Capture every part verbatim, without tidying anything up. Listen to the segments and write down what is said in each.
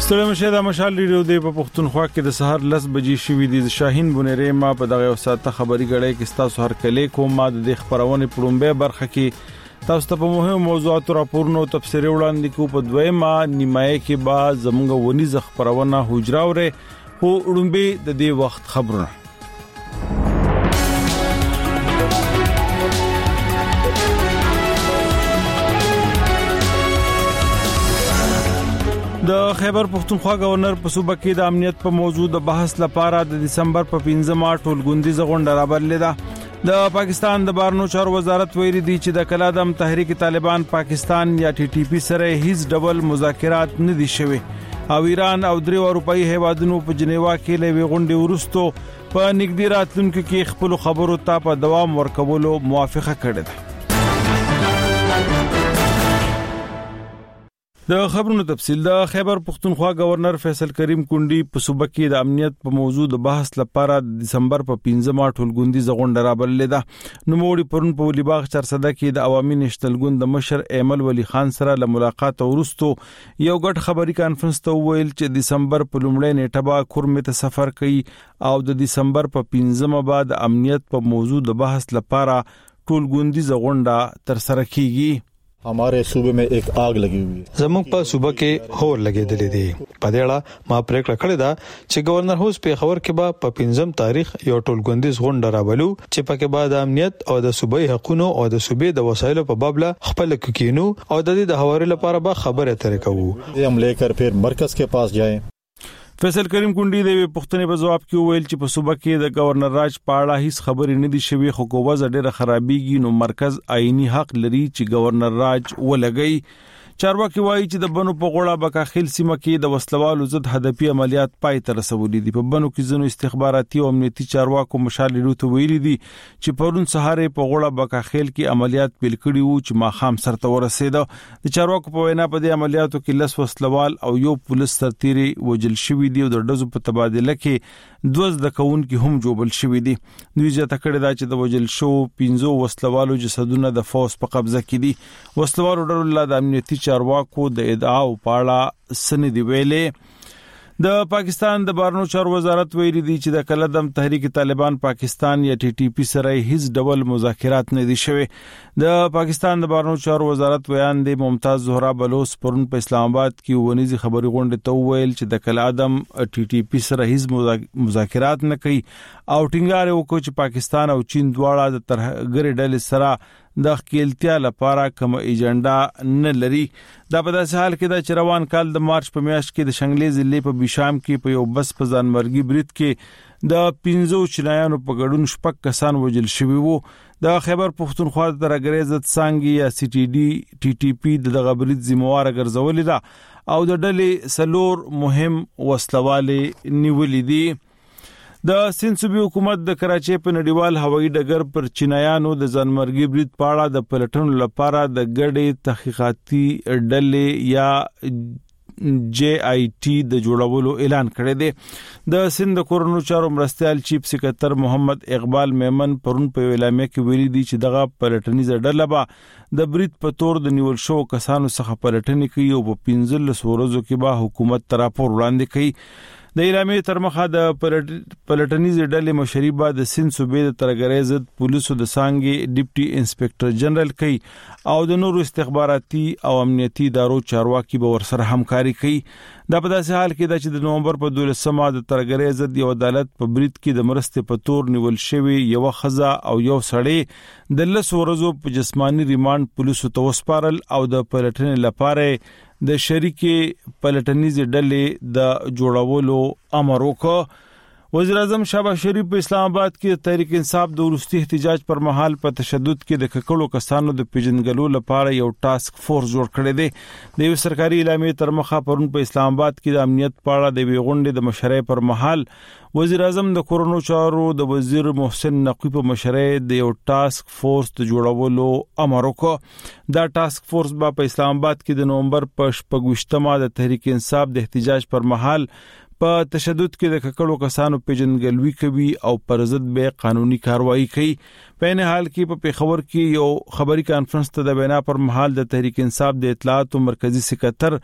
ستړي مشه د مشال ریډیو د په پښتونخوا کې د سهار لس بجې شوې دي. شاهین بونری ما په دغه وساته خبري غړې کې تاسو هر کله کوم ما د خبرونه پړومبه برخه کې تاسو ته په مهمو موضوعاتو راپورونو تفسیري وړاندې کو. په دویمه نیمایي کې با زموږ ونی ز خبرونه حجراوره او وړومبه د دې وخت خبرونه. د خیبر پختونخوا گورنر په صوبه کې د امنیت په موضوع د بحث لپاره د دسمبر په پنځمه ټولګوندیزه غونډه راوړل ده. د پاکستان د بهرنیو چارو وزارت ویلي دی چې د کلادم تحریک طالبان پاکستان یا ټي ټي پی سره هیڅ ډول مذاکرات نه دي شوي او ایران او درې اروپאי هیوادونو په جنیوا کې لوي غونډه ورستو په نګدي راتلونکو کې خپل خبرو ته په دوام ورکولو موافقه کړې ده. د خبرونو تفصیل. د خیبر پختونخوا گورنر فیصل کریم کونډي په صوبه کې د امنیت په موضوع د بحث لپاره د دسمبر په پنځمه ټولګوندیزه غونډه راوړل ده. نو موړي پرون په ولیباغ چرسده کې د عوامي نشتل ګوند د مشر ایمل ولی خان سره له ملاقات ورستو یو غټ خبري کانفرنس ته ویل چې دسمبر په لومړۍ نیټه با کورمه ته سفر کوي او د دسمبر په پنځمه بعد امنیت په موضوع د بحث لپاره ټولګوندیزه غونډه تر سره کیږي. हमारे सूबे में एक आग लगी हुई है. زموږ په صوبه کې هور لګېدلې دي. په دې اړه ما پریکړه کړې ده چې گورنر هوس په خبر کې به په پنځم تاریخ یو ټولګوندیز غونډه راولو چې پکې به د امنیت او د صوبې حقوقو او د صوبې د وسایلو په باب له خپل کوکینو او د دې د حوالې لپاره به خبره اترې کوو. हम लेकर फिर مرکز के पास जाएं. فیصل کریم کونډي د پښتنې په جواب کې ویل چې په صوبه کې د گورنر راج پاړه هیڅ خبرې نه دي شوي خو کوه ډېره خرابېږي نو مرکز آئینی حق لري چې گورنر راج ولګي. چارواکي وایي چې د بنو په غوړه بکاخیل سیمه کې د وسلوالو ضد هدفي عملیات پای ته رسولي دي. په بنو کې ځینو استخباراتي او امنیتي چارواکو مشال لري ویلي دي چې پرون سهار په غوړه بکاخیل کې عملیات پیل کړي وو چې ماخام سرته ورسېده. د چارواکو په وینا په دې عملیاتو کې لس وسلوال او یو پولیس سرتيري وجل شوی دی او د ډزو په تبادله کې دوز د کون کې هم جوړل شوی دي. دوی ځکه کړی دا چې د وجل شو پنځو وسلوالو جسدونه د فوز په قبضه کې دي. وسلوالو ډول د امنیتي چارواکو د ادعا او پاړه سند دی ویلې. د پاکستان د بهرنیو چارو وزارت ویلي دی چې د کلادم تحریک طالبان پاکستان یا ټي ټي پی سره هیڅ ډول مذاکرات نه دي شوي. د پاکستان د بهرنیو چارو وزارت بیان دی ممتاز زهرا بلوچ پرون په اسلام آباد کې ونیزي خبري غونډه ته ویل چې د کلادم ټي ټي پی سره هیڅ مذاکرات نه کوي او ټینګار وکړي چې پاکستان او چین دواړه د ترهګر ډلې سره د خپلتیا لپاره کوم ایجنډا نه لري. دا په داسې حال کې د چروان کال د مارچ په میاشت کې د شنګلې ضلع په بشام کې په یو بس په ځانمرګي برید کې د پنځو چینایانو په ګډون شپږ کسان وژل شوي وو. د خیبر پختونخوا د ترګریز څنګه یا سی ټي ډي ټي ټي پی د غبرید ذمہوار ګرځولې ده او د ډلې سلور مهم وسلواله نیولې دي. د سند صوبې حکومت د کراچۍ په نړیوال هوایي ډګر پر چینایانو د ځانمرګي برید پاړه د پلټنو لپاره د ګډې تحقیقاتي ډلې یا جی آی ټي د جوړولو اعلان کړی دی. د سند کورونو چارو مرستيال چیف سکریټر محمد اقبال میمن پرون په اعلامیه کې ویلي دی چې دغه پلټنیزه ډله به د برید په تور د نیول شو کسانو څخه پلټنې کوي او په پنځلس ورځو کې به حکومت ته راپور وړاندې کوي. د اعلامیې تر مخه د پلټنیزې ډلې مشري به د سند صوبې د ترګریز پولیسو د سانګي ډیپټي انسپکټر جنرال کوي او د نورو استخباراتي او امنیتي ادارو چارواکي به ورسره همکاري کوي. دا په داسې حال کې ده چې د نومبر په دولسمه د ترګریز د عدالت په برید کې د مرستې په تور نیول شوی یو خزه او یو سړی د لس ورځو په جسمانی ریماند پولیسو ته وسپارل او د پلټنې لپاره د شریکي پلټنیزې ډلې د جوړولو امر وکړ. وزیر اعظم شهباز شریف په اسلام آباد کې تحریک انصاف د ورستي احتجاج پر مهال په تشدد کې د ککړو کسانو د پیژنګلو لپاره یو ټاسک فورس جوړ کړی دی. د یو سرکاري اعلامیې تر مخه پرون په اسلام آباد کې د امنیت په اړه د ویغونډې د مشرۍ پر مهال وزیر اعظم د کورونو چارو د وزیر محسن نقوی په مشرۍ د یو ټاسک فورس د جوړولو امر وکړ. دا ټاسک فورس به په اسلام آباد کې د نومبر په شپږمه د تحریک انصاف د احتجاج پر مهال په تشدد کې د ککړو کسانو پیژنګلوي کوي او پر ضد به قانوني کاروایی کوي. په نه حال کې په پیښور کې یو خبري کانفرنس ته د بنا پر مهال د تحریک انصاف د اطلاعات او مرکزی سکرټر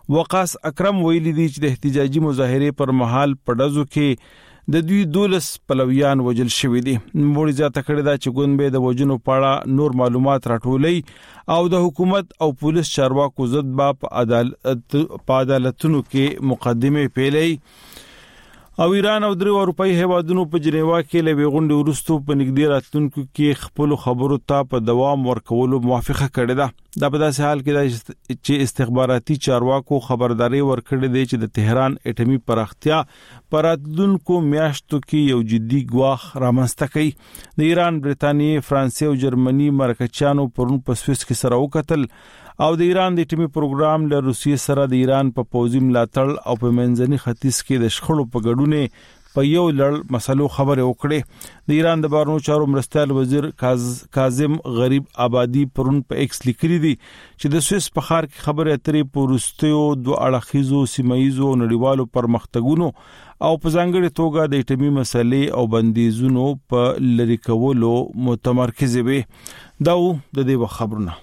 وقاص اکرم ویلي دي چې د احتجاجي مظاهرې پر مهال په ډزو کې د دوی دولس پلویان وجل شوي دي. نوموړي زیاته کړې ده چې ګوند به د وژنو په اړه نور معلومات راټولوي او د حکومت او پولیس چارواکو ضد به په عدالت په عدالتونو کې مقدمه پیلي. او ایران او درې اروپאי هیوادونو په جنیوا کې له غونډې وروسته په نږدې راتلونکو کې خپل خبرو ته په دوام ورکولو موافقه کړې ده. دا په داسې حال کې ده چې استخباراتي چارواکو خبرداري ورکړې ده چې د تهران اټومي پراختیا پر راتلونکو میاشتو کې یو جدي ګواښ رامنځته کوي. د ایران، برتانیې، فرانسې او جرمني مرکچیانو پرون په سویس کې سره وکتل او د ایران د اټومي پروګرام له روسیې سره د ایران په پوځي ملاتړ او په منځني ختیځ کې د شخړو په ګډون په یو لړ مسلو خبرې وکړې. د ایران د بهرنیو چارو مرستیال وزیر کاظم غریب آبادی پرون په ایکس لیکلي دي چې د سویس په ښار کې خبرې اترې په وروستیو دوه اړخیزو سیمایزو نړیوالو پرمختګونو او په ځانګړي توګه د اټومي مسلې او بندیزونو په لری کولو متمرکز وي. دا د دې خبرونه.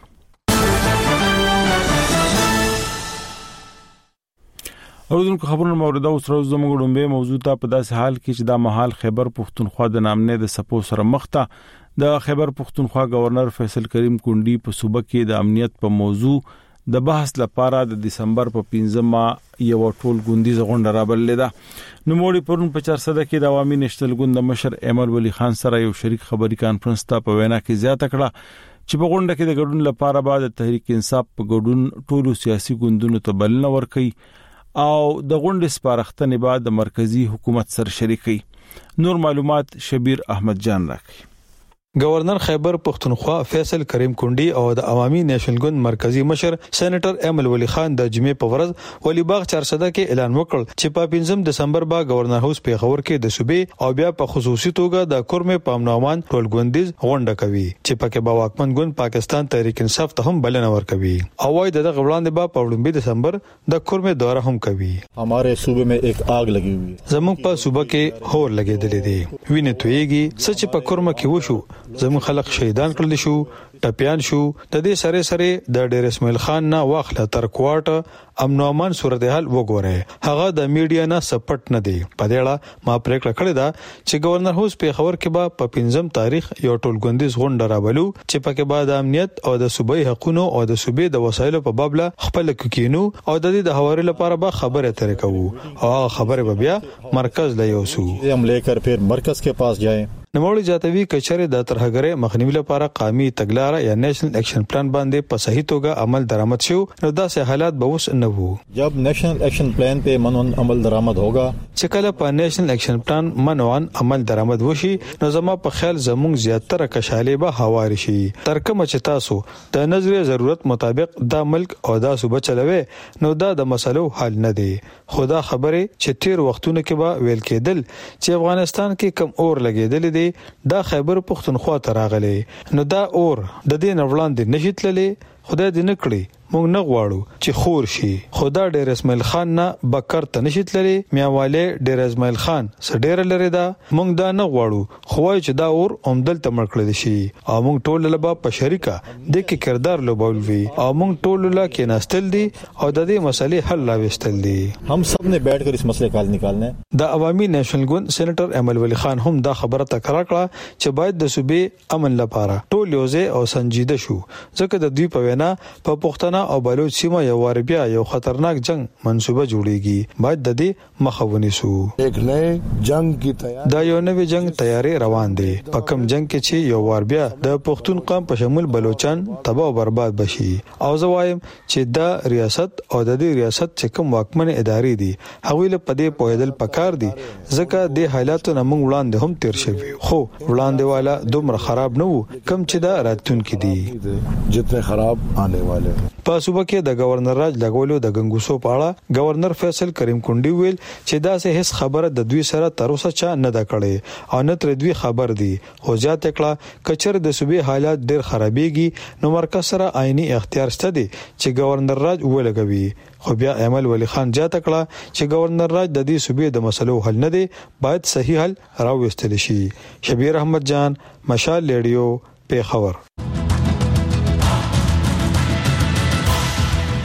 اوردونکو خبرونه مورده اوس روز زموږ ډومبه موضوع ته په داسې حال کې چې دا مهال خیبر پختونخوا د نامنې د سپو سره مخته د خیبر پختونخوا گورنر فیصل کریم کونډي په صوبه کې د امنیت په موضوع د بحث لپاره د دسمبر په پنځمه یو ټول ګوندیز غونډه رابللې ده. نوموړي پرون په چارسده کې د عوامي نېشنل ګوند مشر ایمل ولی خان سره یو شریک خبري کانفرنس ته په وینا کې زیاته کړه چې په غونډه کې د ګډون لپاره بعد تحریک انصاف په ګډون ټولو سیاسي ګوندونو ته بلنه ورکړي او د غونډې سپارښتنې بعد د مرکزی حکومت سره شریکي. نور معلومات شبیر احمد جان راکړي. گورنر خیبر پختونخوا فیصل کریم کونډي او د عوامي نېشنل ګوند مرکزی مشر سېنیټر ایمل ولی خان د جمعې په ورځ ولی باغ چارسده کې اعلان وکړ چې په پنځم دسمبر با گورنر هاوس پیښور کې د صوبې او بیا په خصوصي توګه د کورمه پامناوان ټول ګوندیز غونډه کوي چې پکې با واکمن ګوند پاکستان تحریک انصاف ته هم بلنه ورکوي او وايي دغه وړاندې با په وړاندې دسمبر د کورمه دوره هم کوي. हमारे सूबे में एक आग लगी हुई है. زموږ په صوبه کې هور لګېدلې دي. وینې تویږي سچ په کورمه کې وشو. زموږ خلک شهیدان کړل شو، ټپيان شو. د دې سره سره د ډیر اسماعیل خان نه واخله تر کوارټ امن او امان صورتحال وګوره. هغه د میډیا نه سپټ نه دی. په دې اړه ما پریکړه کړې ده چې گورنر هاوس پیښور کې به په پنځم تاریخ یو ټول ګوندیز غونډه راولو چې پکې به د امنیت او د صوبایي حقوقو او د صوبې د وسایلو په باب له خپل کوکینو او د دې د حوالې لپاره به خبره ترې کوو او خبره به بیا مرکز له یوسو हम लेकर फिर मरकज के पास जाएं. نوموړي جاتوي کچره د ترهګرۍ مخنیوي لپاره قومي تګلارې یا نېشنل اکشن پلان باندې په صحیح توګه عمل درآمد شو نو داسې حالات به وس نه وو. जब नेशनल एक्शन प्लान पे मनवन अमल दरामद होगा چې کله په نېشنل اکشن پلان منوان عمل درآمد وشي نو زما په خیال زموږ زیاتره کشالې به هوار شي. تر کومه چې تاسو د نظریه ضرورت مطابق دا ملک او دا صوبه چلوي نو دا د مسلو حل نه دی. خدا خبره چې تیر وختونه کې به ویل کېدل چې افغانستان کې کم اور لګېدل دي دا خیبر پختونخوا ته راغلي نو دا اور د دې نوړاندې نشیتللې. خدای دې نکړي موږ نه غواړو چې خور شي. خدا ډیر اسماعیل خان نه بکر ته نشیتللې میاواله ډیر اسماعیل خان سډیر لري دا موږ دا نه غواړو خوای چې دا اور اومدل تمړ کړل شي او موږ ټول لبا په شریکه د کې کردار لوبولوي او موږ ټول لا کې ناستل دي او د دې مسلې حل راوستل دي. हम सब ने बैठकर इस मसले का हल निकालना है. د عوامي نېشنل ګوند سېنیټر ایمل ولی خان هم دا خبره تکرار کړه چې باید د صوبې امن لپاره ټول یوځای او سنجیده شو ځکه د دوی په وینا په پښتنه او بلوچ سیمه یو ور بیا یو خطرناک جنگ منصوبه جوړیږي. باید د دې مخه ونیسو. ایک نئے جنگ کی تیاری دا یو نوې جنگ تیاری روان دي. په کوم جنگ کې چې یو ور بیا د پښتون قوم په شمول بلوچستان تباہ او برباد بشي او زه وایم چې دا ریاست او د دې ریاست چې کوم واکمن ادارې دي هغوی له پدې پوهیدل پکار دي ځکه د حالاتو نه موږ وړاندې هم تیر شوی خو وړاندې والا دومره خراب نه وو کم چې دا راتلونکي دي جتنے خراب آنے والے. په صوبه کې د گورنر راج لګولو د غنګوسو په اړه گورنر فیصل کریم کونډي ویل چې دا سه هیڅ خبره د دوی سره تر اوسه چا نه دا کړي او نه تر دوی خبر دي. خو ځات کړه کچر د صوبې حالات ډیر خرابېږي نو مرکز سره عیني اختیار شته دي چې گورنر راج ولګوي. خو بیا ایمل ولی خان ځات کړه چې گورنر راج د دې صوبې د مسلو حل نه دی باید صحیح حل راوستل شي. شبیر احمد جان مشال ریډیو پیښور.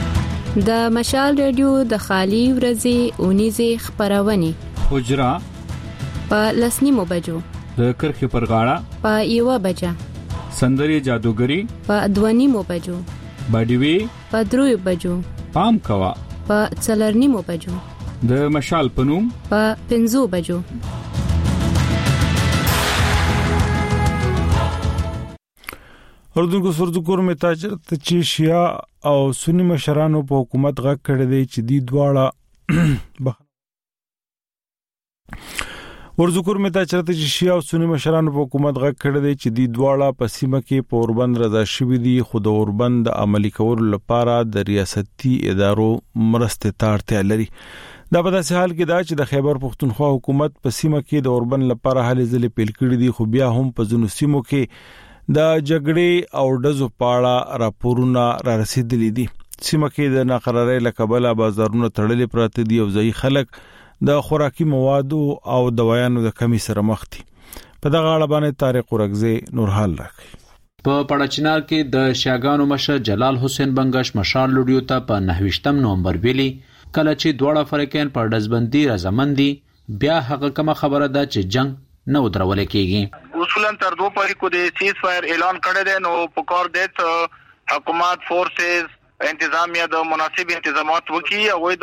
د مشال رادیو د خالی ورځې اونیزه خبرونه حجرا په لسنیمو بجو د کرخې پر غاړه په یوه بجه سندري جادوګری په دوانیمو بجو باډیوي په دریو بجو پام کوا په څلرنیمو بجو د مشال پنوم په پنځو بجو. اردو کو سردو کور می تاجر چې شیا او سنی مشرانو په حکومت غږ کړی دی چې دی دواړه ورزو کور می تاجر چې شیا او سنی مشرانو په حکومت غږ کړی دی چې دی دواړه په سیمه کې په اوربند رضا شوی دي خو د اوربند عملی کولو لپاره د ریاستي ادارو مرسته ته اړتیا لري. دا په داسې حال کې دا چې د خیبر پښتونخوا حکومت په سیمه کې د اوربند لپاره هلې ځلې پیل کړې دي خو بیا هم په ځینو سیمو کې د جګړې او ډزو پاړه راپورونه را رسیدلي دي. سیمه کې د ناقرارۍ له کبله بازارونه تړلې پراته دي او ځای خلک د خوراکي موادو او دوايانو د کمی سره مخ دي. په دغه اړه باندې طارق ورغزي نورحال راکړي. په پړچنار کې د شاګانو مشر جلال حسین بنگش مشال لوډیو ته په نهویشتم نومبر ویلي کله چې دواړه فریقین پر دزبندي رضامندي بیا هغه کومه خبره ده چې جنگ نو درول کېږي. اصولا تر دو پریکو د سیز فایر اعلان کړی دی نو په کار دی حکومت فورسز انتظامیه د مناسب انتظامات وکړي او د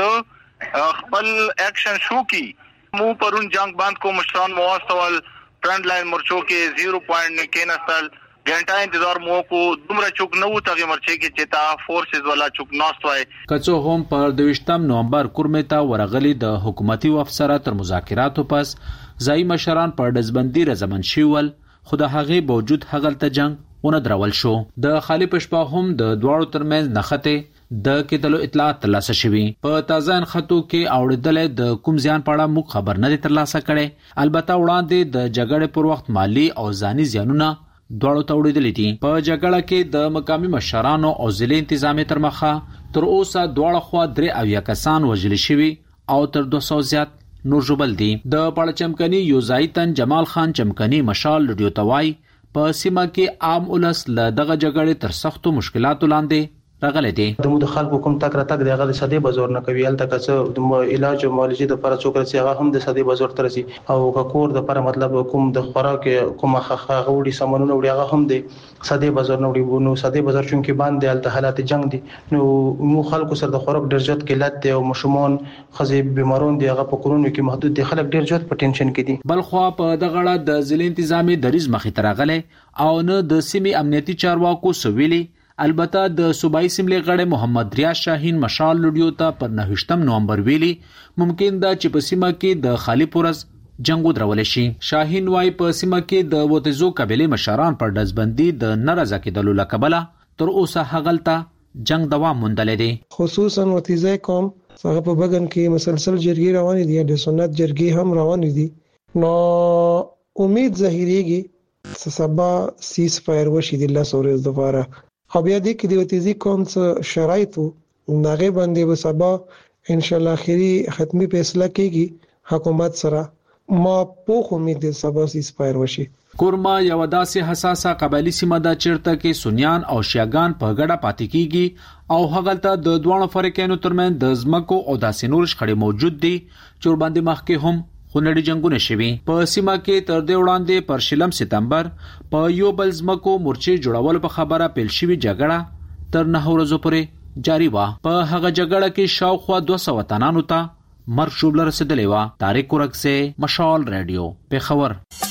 خپل اکشن شو کی مو پرون جنگ باند کو مشران مواستول فرنٹ لائن مرچو کې زیرو پوائنٹ کېنستل ګنټه انتظار مو کو دومره چوک نو تغه مرچې کې چتا فورسز والا چوک ناستوي کڅو هم پر دویشتم نومبر کورمتا ورغلي د حکومتي افسرانو تر مذاکراتو پس ځای مشران پر دزبندي رضامند شول خو د هغه باوجود هغلته جنگ ونه درول شو. د خالی پشپا هم د دواړو ترمنځ نخته د کېدلو اطلاعات ترلاسه شوي. په تازه خطو کې اوریدل د کوم ځان پاړه مو خبر نه دي ترلاسه کړي. البته وړاندې د جګړې پر وخت مالی او ځاني زیانونه دواړو ته وړاندې دي. په جګړه کې د مقامي مشرانو او ضلع انتظامی تر مخه تر اوسه دواړه خوا درې اویا کسان وژل شوي او تر دوه سوه زیات نور جوبل دي. د پړ چمکني یوزایتن جمال خان چمکني مشال لډیو توای په سیمه کې عام ولس له دغه جګړې تر سختو مشکلاتو لاندې راغلي دي. د مو د خلکو کوم تک را تک دغه د سدي بازار نه کوي الته کڅ د علاج او معالجې د لپاره څوک رسي هغه هم د سدي بازار ترسي او کور د لپاره مطلب کوم د خوراک کوم خخه غوړي سامانونه وړي هغه هم د سدي بازار نه وړي نو سدي بازار چونکی باندې الته حالات جنگ دي نو مو خلکو سره د خوراک ډیر زیات قلت دي او مشمون خزي بیمارون دي هغه په کورونو کې محدود دي خلک ډیر زیات په ټینشن کې دي. بل خو په دغه اړه د ضلع انتظامی دریز مخې ترغله او نه د سیمې امنیتي چارواکو سویلي. البته د صوبایي سیملې غړي محمد ریاض شاهین مشال لوډیو ته پر نهویشتم نومبر ویلي ممکن ده چې په سیمه کې د خالی پورز جنگ ودرول شي. شاهین وايي په سیمه کې د وتزو قبيله مشران پر دزبندي د نارضا کېدلو لکبله تر اوسه هغلته جنگ دوام موندل دي. خصوصا وتزه کوم هغه په بغن کې مسلسل جرګي روان دي د سنت جرګي هم روان دي نو امید ظاهريږي سبا سیس فایر وشي د الله سورز دفاره خو بیا دې کې د وتیزي کوم څه شرایطو ناغه باندې به سبا ان شاء الله اخري ختمي فیصله کیږي حکومت سره ما په امید د سبا سیس فایر وشي. کورما یو داسې حساسه قبایلی سیمه ده چیرته کې سنیان او شیعاګان په ګډه پاتې کیږي او هغلته د دوه فرقینو ترمن د زمکو او داسې نور شخړې موجود دي چې باندې مخکې هم خونړي جنگونه شوي. په سیمه کې تر دې وړاندې پر شلم سپتمبر په یو بل زمکو مورچې جوړول په خبره پیل شوی جګړه تر نه ورځې پورې جاری و. په هغه جګړه کې شاوخوا دوه سوه تنانو ته مرګ شوبله رسیدلې و. طارق ورغزي مشال رادیو پیښور.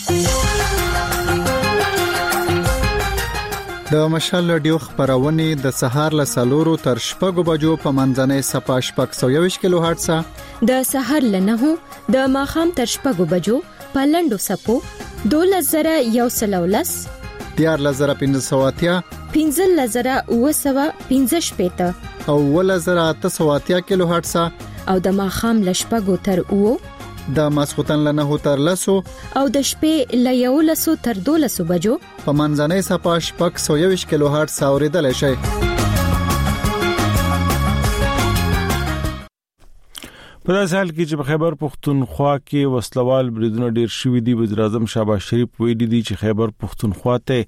د مشال رادیو خبرونه د سهار له سلورو تر شپږو بجو په منځنۍ صفه شپږ سوه یوویشت کیلو هرتز د سهار له نهو د ماخام تر شپږو بجو په لنډو سپو دوله زره یو سل ولس دیار لزره پنځه سوه اتیا پنځه لزره اوه سوه پنځه شپېته او اوله زره اته سوه اتیا کیلو هرتز او د ماخام له شپږو تر اوو د ماسختن له نهو تر لسو او د شپې له یولسو تر دولسو بجو په منځنۍ صفه شپږ سوه یوویشت کیلو هرتز اوریدل شي. په داسې حال کې چې په خیبر پښتونخوا کې وسلوال بریدونه ډیر شوي دي. وزیر اعظم شهباز شریف ویلي دي چې خیبر پښتونخوا ته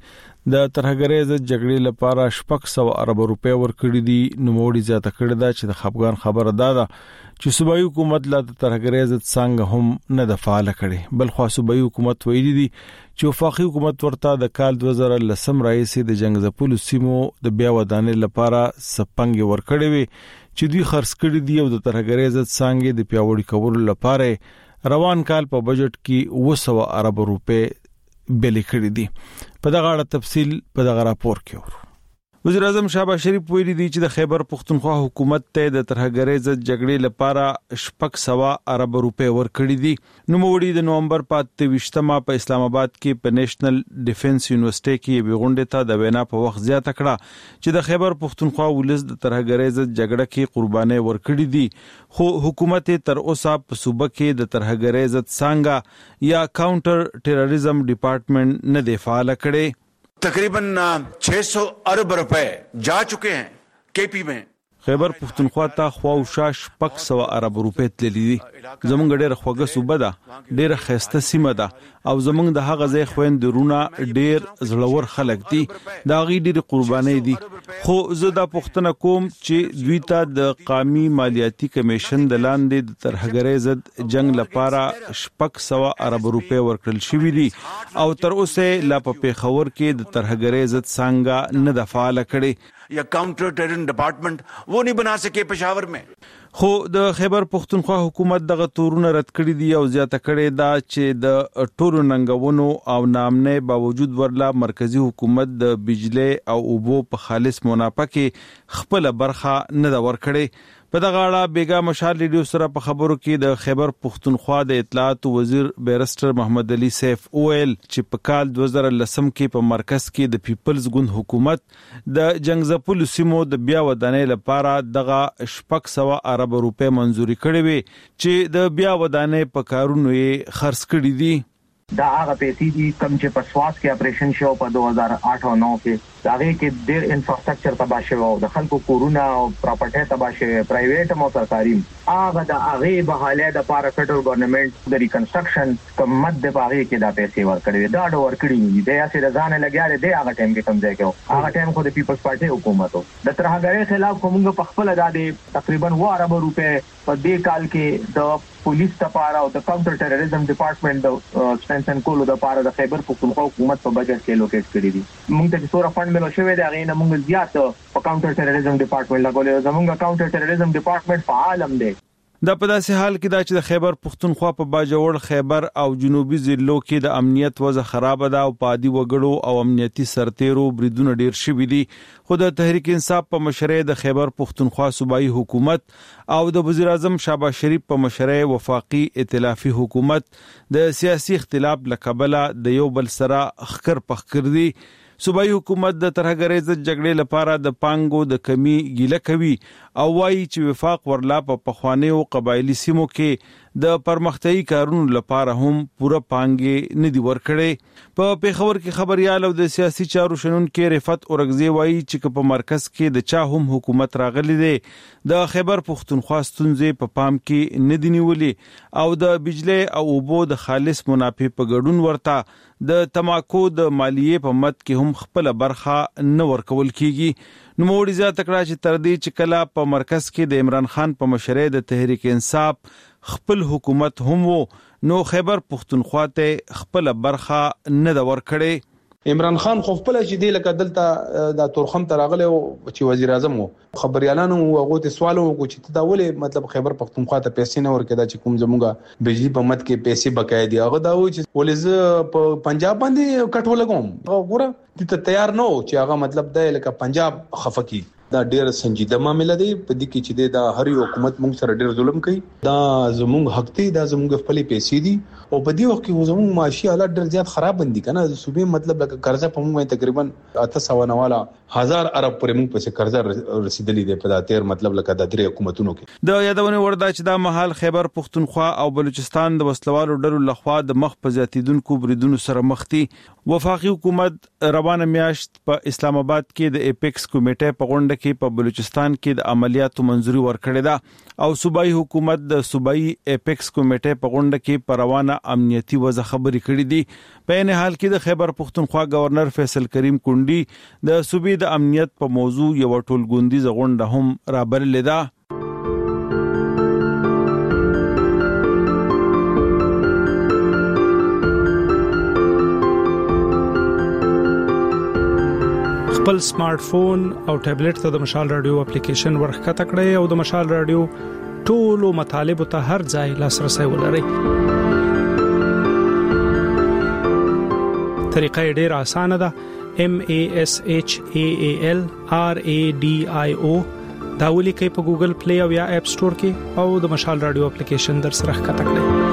د ترهګرۍ ضد جګړې لپاره شپږ سوه ارب روپۍ ورکړي دي. نوموړي زیاته کړې ده چې د خپګان خبره ده ده چې صوبایي حکومت لا د ترهګرۍ ضد څنګه هم نه د فعال کړي. بل خو صوبایي حکومت ویلي دي چې وفاقي حکومت ورته د کال دوه زره لسم راهیسې د جنگ ځپلو سیمو د بیا ودانۍ لپاره سپنګ ورکړي وي چې دوی خرڅ کړي دي او د ترهګرۍ ضد څنګه د پیاوړي کولو لپاره روان کال په بجټ کې اوه سوه ارب روپۍ بلې کړې دي. په دغه اړه تفصیل په دغه راپور کې ورو. وزیر اعظم شهباز شریف ویلي دی چې د خیبر پختونخوا حکومت ته د ترهګرۍ ضد جګړې لپاره شپږ سوه ارب روپۍ ورکړي دي. نوموړي د نومبر په اته ویشتمه په اسلام آباد کې په نېشنل ډیفنس یونیورسيټي کې یوه غونډه ته د وینا په وخت زیاته کړه چې د خیبر پختونخوا ولس د ترهګرۍ ضد جګړه کې قرباني ورکړي دي، خو حکومت تر اوسه په صوبه کې د ترهګرۍ ضد څنګه یا کاونټر ټیرریزم ډپارټمنټ نه دی فعال کړي. तकरीबन छह सौ अरब रुपए जा चुके हैं केपी में. خیبر پختونخوا ته خوا او شاش شپږ سوه ارب روپۍ تللي دي. زمونږ ډېره خوږه صوبه ده، ډېره ښایسته سیمه ده او زمونږ د هغه ځای خویندرونه ډېر زړور خلک دي، د هغې ډېرې قربانۍ دي. خو زه دا پوښتنه کوم چې دوی ته د قومي مالیاتي کمیشن د لاندې د ترهګرۍ ضد جنگ لپاره شپږ سوه ارب روپۍ ورکړل شوي دي او تر اوسه لا په پیښور کې د ترهګرۍ ضد څانګه نه ده فعاله کړې یا کاؤنٹر ٹیررزم ڈپارٹمنٹ وہ نہیں بنا سکے پشاور میں. خو د خیبر پختونخوا حکومت دغه تورونه رد کړی دي او زیاته کړی دا چې د ټولو ننګونو او نامنه باوجود ورلا مرکزی حکومت د بجلی او اوبو په خالص منافع کې خپل برخه نه دا ورکړي. په دغه اړه بیګا مشال ریډیو سره په خبرو کې د خیبر پختونخوا د اطلاعات وزیر بیرسټر محمد علي سیف اویل چې په کال دوه زره لسم کې په مرکز کې د پیپلز ګوند حکومت د جنگ ځپلو سیمو د بیا ودانۍ لپاره دغه شپږ سوه ارب روپۍ منزوري کړې وي چې د بیا ودانۍ په کارونو یې خرڅ کړي دي. دا هغه پیسې دي کوم چې په سواس کې اپریشن شو په دوه هزار اټ او نو کې هغه کې ډېر انفراستراکچر تباہ شوی او د خلکو کورونه او پراپرټي تباہ شوی، پرایویټ او سرکاري. هغه د هغه بحاله د پاره فدرل ګورنمنت د ریکنسټرکشن کومت د باغې کې دا پیسې ورکړي دا ډور کړی دي. د یاسې ځان لګیاله دی هغه ټایم کې کم ځای کې هغه ټایم خو د پیپلز پارټي حکومت د ترهګرۍ خلاف کومه په خپل د تقریبا و ارب روپۍ په دې کال کې د پولیس لپاره او د کاونټر ټیرریزم ډپارټمنټ د سپنسن کولو د لپاره د خیبر پختونخوا حکومت په بجټ کې لوکیټ کړی دي. موږ ته څوره فند ملو شوی دی هغه نه موږ زیات په کاونټر ټیرریزم ډپارټمنټ لګولې. زموږ کاونټر ټیرریزم ډپارټمنټ فعال هم دی. دا په داسې حال کې دا چې د خیبر پختونخوا په باجوړ، خیبر او جنوبي ضلعو کې د امنیت وضع خراب ده او په عادي وګړو او امنیتي سرتیرو بریدونه ډیر شوي دي. خو د تحریک انصاف په مشرۍ د خیبر پختونخوا صوبایي حکومت او د وزیر اعظم شهباز شریف په مشرۍ وفاقي ائتلافي حکومت د سیاسي اختلاف لکبله د یو بل سره خکر پخکر دي. صوبایي حکومت د ترهګرۍ ضد جګړې لپاره د پانګو د کمی ګیله کوي او وایي چې وفاق ورلا په پخوانیو قبایلی سیمو کې د پرمختیايي کارونو لپاره هم پوره پانګې نه دی ورکړي. په پیښور کې خبريال او د سیاسي چارو شنونکو رفعت اورګزی وایي چې په مرکز کې د چا هم حکومت راغلی دی د خیبر پختونخوا ستونزې په پام کې نه دی نیولې او د بجلی او اوبو د خالص منافع په ګډون ورته د تماکو د مالیې په مد کې هم خپل برخه نه ورکول کیږي. نو موړي زیاته کړه چې تر دې چې کله په مرکز کې د عمران خان په مشرۍ د تحریک انصاف خپل حکومت هم وو نو خیبر پختونخوا ته خپل برخه نه دا ورکړي. عمران خان خو خپل چې دی لکه دلته د تورخم تراغله او چې وزیر اعظم وو خبريالانو هغه ته سوال وکړو چې دا ولې مطلب خیبر پختونخوا ته پیسې نه ورکړي چې کوم زموږه بجلی په مد کې پیسې بقای دي. هغه دا و چې ولې په پنجاب باندې کټو لګوم وګوره ته تیار نه و چې هغه مطلب دا لکه پنجاب خفقي. دا ډېر سنجیده معاملې دی په دې کې چې دا هر یو حکومت موږ سره ډېر ظلم کوي. دا زموږ حق دی، دا زموږ خپل پیسې دي او په دې وخت کې زموږ معاشي حالات ډېر زیات خراب بندي کنه. صوبې مطلب لکه قرضه په موږ تقریبا اته سوه نواله هزار ارب پورې موږ په قرضه رسیدلې ده په داتیر مطلب لکه د درې حکومتونو کې. د یادونه وردا چې دا محل خیبر پختونخوا او بلوچستان د وسلوالو ډلو لخوا د مخ په زیاتیدونکو بریدونو سره مخ دي. وفاقي حکومت روانه میاشت په اسلام آباد کې د ایپکس کمیټې په غونډه غونډه کې په بلوچستان کې د عملیاتو منځوري ورکړې ده او صوبایي حکومت د صوبایي اپیکس کمیټې په غونډه کې په روانه امنیتي وضع خبرې کړې دي. په این حال کې د خیبر پختونخوا گورنر فیصل کریم کونډي د صوبې د امنیت په موضوع یو ټولګوندیزه غونډه هم رابللې ده. خپل سمارټ فون او ټابلیټ ته د مشال رادیو اپلیکیشن ورخته کړئ او د مشال رادیو ټولو مطالب ته هر ځای لاسرسي ولرئ. طریقه ډیره اسانه ده. M A S H A A L R A D I O دا ولیکئ په ګوګل پلی او یا اپ سٹور کې او د مشال رادیو اپلیکیشن در سره ښکته کړئ.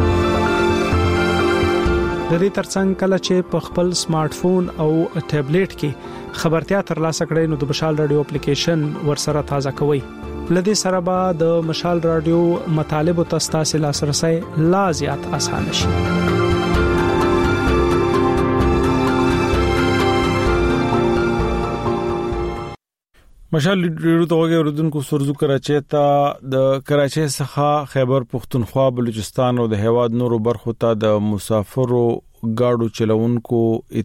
د دې ترڅنګ کله چې په خپل سمارټ فون او ټابلیټ کې خبرتیا ترلاسه کړئ نو د مشال رادیو اپلیکیشن ورسره تازه کوئ. لدې سره به د مشال رادیو مطالب او تاسو لاسرسي لا زیات اسانه شي. مشال رادیو ته وګورئ ردوونکو سرزو کراچۍ ته د کراچۍ څخه خیبر پختونخوا بلوچستان او د هیواد نورو برخو ته د مسافرو گاډو چلونکو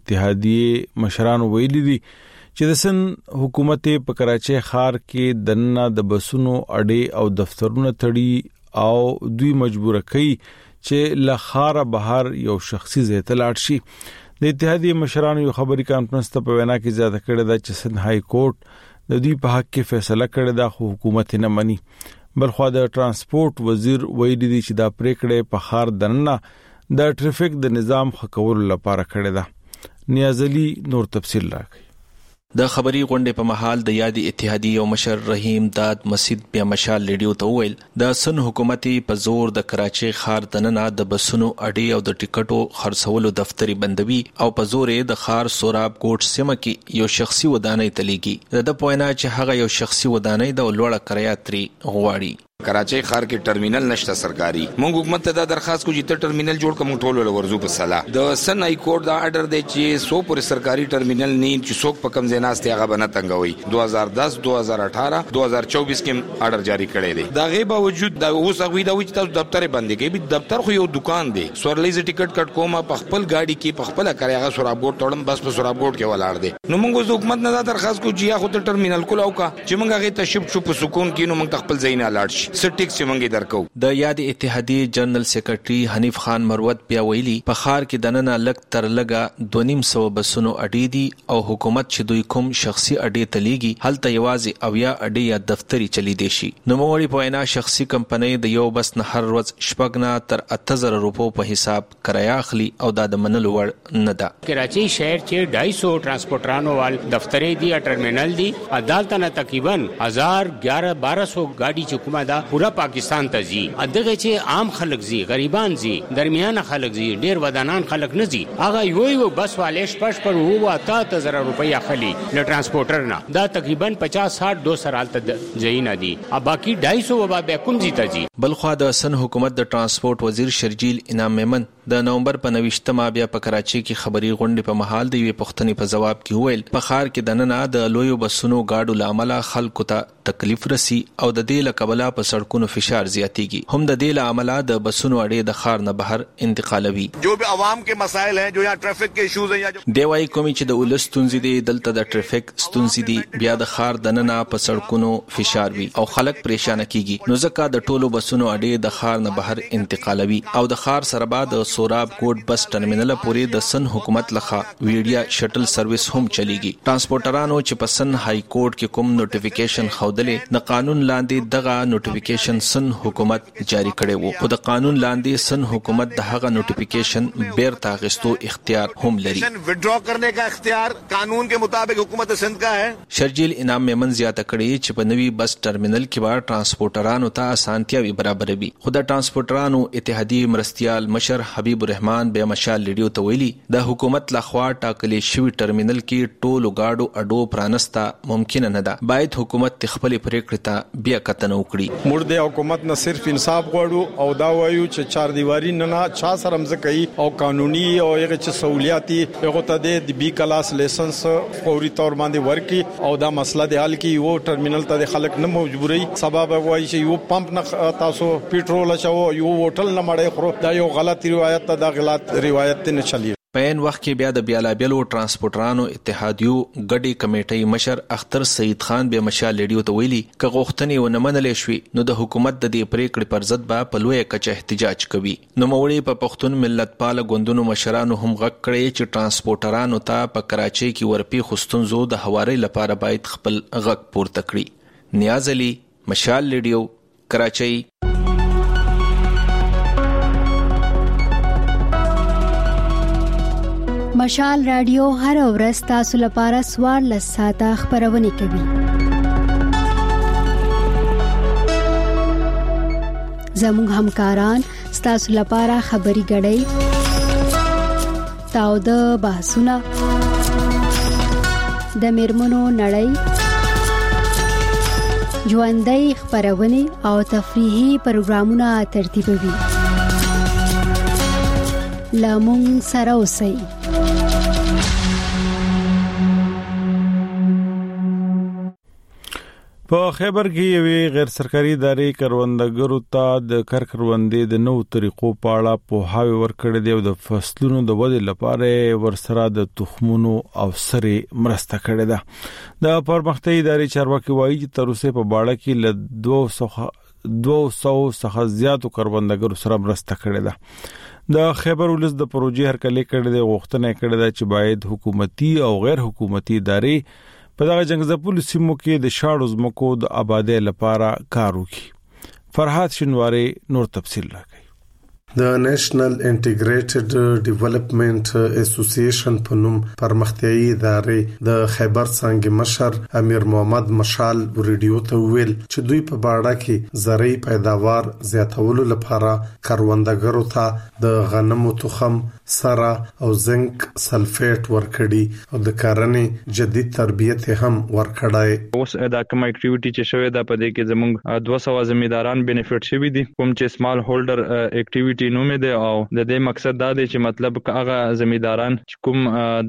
اتحادیه مشران ویلي دي چې د سن حکومت په کراچۍ ښار کې دنه د بسونو اډې او دفترونو تړي او دوی مجبور کوي چې لخر بهر یو شخصي زیتلاټ شي. د اتحادیه مشرانو یو خبري کانفرنس ته په وینا کې زیاته کړې ده چې سن های کورټ د دوی په حق کې فیصله کړې ده خو حکومت نه مني. بلخو د ترانسپورت وزیر ویلي دی چې دا پریکړه په ښار دنه د ټریفیک د نظام ښه کولو لپاره کړې ده. نیاز علي نور تفصیل راکړي. د خبري غونډې په محل د یادي اتحادیه او مشر رحیم داد مسجد بیا مشال لیډیو ته ویل د سن حکومت په زور د کراچۍ ښار دننه د بسونو اډې او د ټیکټو خرڅولو دفتري بندوي او په زور د ښار سوراب کوټ سیمه کې یو شخصي ودانۍ تلیږي. د پوینا چې هغه یو شخصي ودانۍ د لوړه کرایه تری غواړي. کراچۍ ښار کې ټرمینل نشته سرکاري. موږ حکومت ته دا درخواست کوو چې ته ټرمینل جوړ کړه. موږ ټول ورزو په صلاح د سن های کورټ دا آرډر دی چې سو پر سرکاري ټرمینل نه چې څوک په کم ځیناستي هغه بنه تنګوي. دو هزار دس دو هزار اٹھارہ دو هزار چوبیس کې آرډر جاری کړی دی. دا غي باوجود دا اوس هغه دا وایي چې تاسو دفتر بندي کوي. دفتر خو یو دکان دی. سورلیز ټیکټ کټ کومه په خپل گاډي کې په خپل کړی سوراب ګوټ تړم بس په سوراب ګوټ کې ولاړ دی. نو موږ حکومت نه دا درخواست کوو چې یا خو ته ټرمینل کول او کا چې موږ هغه ته شپ شپ سکون کې نو موږ خپل ځای نه لاړ شي. سټیک چې موږ درکو. د یاد اتحادیه جنرال سیکریټري حنیف خان مروت بیا ویلي په ښار کې دننه لک تر لګه دوه نیم سو بسونو اډې دي او حکومت چې دوی کوم شخصي اډې تلیږي هلته یوازې او یا اډې یا دفتري چلی دي شي. نو موړي په وینا شخصي کمپنۍ د یو بس نه هر ورځ شپږ نه تر اته زره روپو په حساب کرایه اخلي او دا د منلو وړ نه ده. کراچۍ شهر چې ډای سو ترانسپورټرانو وال دفترې دي ټرمینل دي عدالت نه تقریبا هزار ګیارہ بارہ سو گاډي چې کومه ده پورا پاکستان ته ادغه چې عام خلک زی غریبان زی درمیانه خلک زی ډیر ودانان خلک نه زی هغه یو یو بس والے شپش پر وو اته زره روپیا خلی ل ترانسپورټر نه دا تقریبا پچاس ساٹھ دو سرال ته ځای نه دي ا باقی ډای سو وبا به کوم زی ته زی. بلخو د سن حکومت د ترانسپورت وزیر شرجیل انعام میمن د نومبر په نوښتما بیا په کراچۍ کې خبري غونډې په محل د یوې پښتنې په جواب کې ویل په ښار کې دننه د لویو بسونو گاډو لامل خلکو ته تکلیف رسی او د دې له کبله په سړکونو فشار زیاتیږي. هم د دې له عمله د بسونو اډې د ښار نه بهر انتقالوي. جو بھی عوام کے مسائل ہیں جو یا ټریفک کے ایشوز ہیں یا جو دی وايي کومي چې د ولس ستونزې دي دلته د ټریفک ستونزې دي بیا د ښار دننه په سړکونو فشار وي او خلک پریشان کیږي. نو ځکه د ټولو بسونو اډې د ښار نه بهر انتقالوي او د ښار سره بعد سوراب کوټ بس ټرمینل پورې د سن حکومت لخوا ویډیا شټل سرویس هم چلیږي. ترانسپورټرانو چې په سن های کورټ کې کوم نوټیفیکیشن خوندلې د قانون لاندې دغه نوټیفیکیشن سن حکومت جاری کړي وو. خو د قانون لاندې سن حکومت د هغه نوټیفیکیشن بیرته غستو اختیار هم لري. وډرا کرنے کا اختیار قانون کے مطابق حکومت سندھ کا ہے. شرجیل انعام میمن زیاته کړي چې په نوي بس ټرمینل کې به ترانسپورټرانو ته اسانتیاوي برابروي. خو د ترانسپورټرانو اتحادیه مرستيال مشر حبیب حبیب الرحمن به مشال ریډیو ته ویلي د حکومت لخوا ټاکلې شوی ټرمینل کې ټولو گاډو اډو پرانستا ممکن نه ده. باید حکومت خپل پریکړه ته بیا کتنه وکړي. موږ د حکومت نه صرف انصاف غواړو او دا وایو چې چار دیواری نه نه چا سره مزکای او قانوني او هغه چې سہولیاتي هغه ته د بي کلاس لایسنس فوري تور باندې ورکي او دا مسله د حل کې یو ټرمینل ته خلک نه مجبوري سبب وایي چې یو پمپ نه تاسو پېټرول اچو یو هوټل نه مړې خورو دا یو غلط روایت ده. دا غلط روایت نه چلی. په ان وخت کې بیا د بیلابیلو ترانسپورټرانو اتحادیو غړي کمیټې مشر اختر سید خان به مشال ریډیو ته ویلي ک غوښتنې و نه منلې شوې نو د حکومت د دې پریکړې پر ضد به په لوی کچه احتجاج کوي. نو موړي په پښتون ملت پال غوندونو مشرانو هم غږ کړی چې ترانسپورټرانو ته په کراچۍ کې ورپی خستونزو د هواري لپاره باید خپل غږ پورته کړي. نیاز علي مشال ریډیو کراچۍ. مشال رادیو هر ورځ تاسو لپاره سوار لساته خبرونه کوي. زموږ همکاران تاسو لپاره خبري غړي تاو د بحثونه د میرمنو نړۍ ژوندۍ خبرونه او تفریحي پروګرامونه ترتیبوي. لامون سره اوسئ. په خیبر کې یوې غیر سرکاري ادارې کروندګرو ته د کار کروندې د نوو طریقو په اړه پوهاوی ورکړی دی او د فصلونو د ودې لپاره ورسره د تخمونو او سرې مرسته کړې ده. د پرمختیايي ادارې چارواکي وایي چې تر اوسه په باړه کې له دوه سوه څخه زیاتو کروندګرو سره مرسته کړې ده. د خیبر ولس د پروژې هرکلی کړي د غوښتنه کړي ده چې باید حکومتي او غیر حکومتي ادارې په دغه جنگزپول سیمو کې د شاړو زمکو د آبادی لپاره کار وکړي. فرحات شنواری نور تفصیل راکړي. د نېشنل انټیګریټډ ډیولپمنٹ اسوسییشن په نوم پرمختیايي ادارې د خیبر څنګه مشر امیر محمد مشال ریډیو ته ویل چې دوی په باړه کې زرعي پیداوار زیاتولو لپاره کروندګرو ته د غنمو تخم سره او زنک سلفیټ ورکړي او د کارنې جدید تربیت هم ورکړای. اوس دا کوم اکټیویټي چې شوې ده په دې کې زموږ دوه سوه زمینداران بینیفټ شوي دي کوم چې سمال هولډر اکټیویټي نومې ده او د دې مقصد دا دی چې مطلب هغه زمینداران چې کوم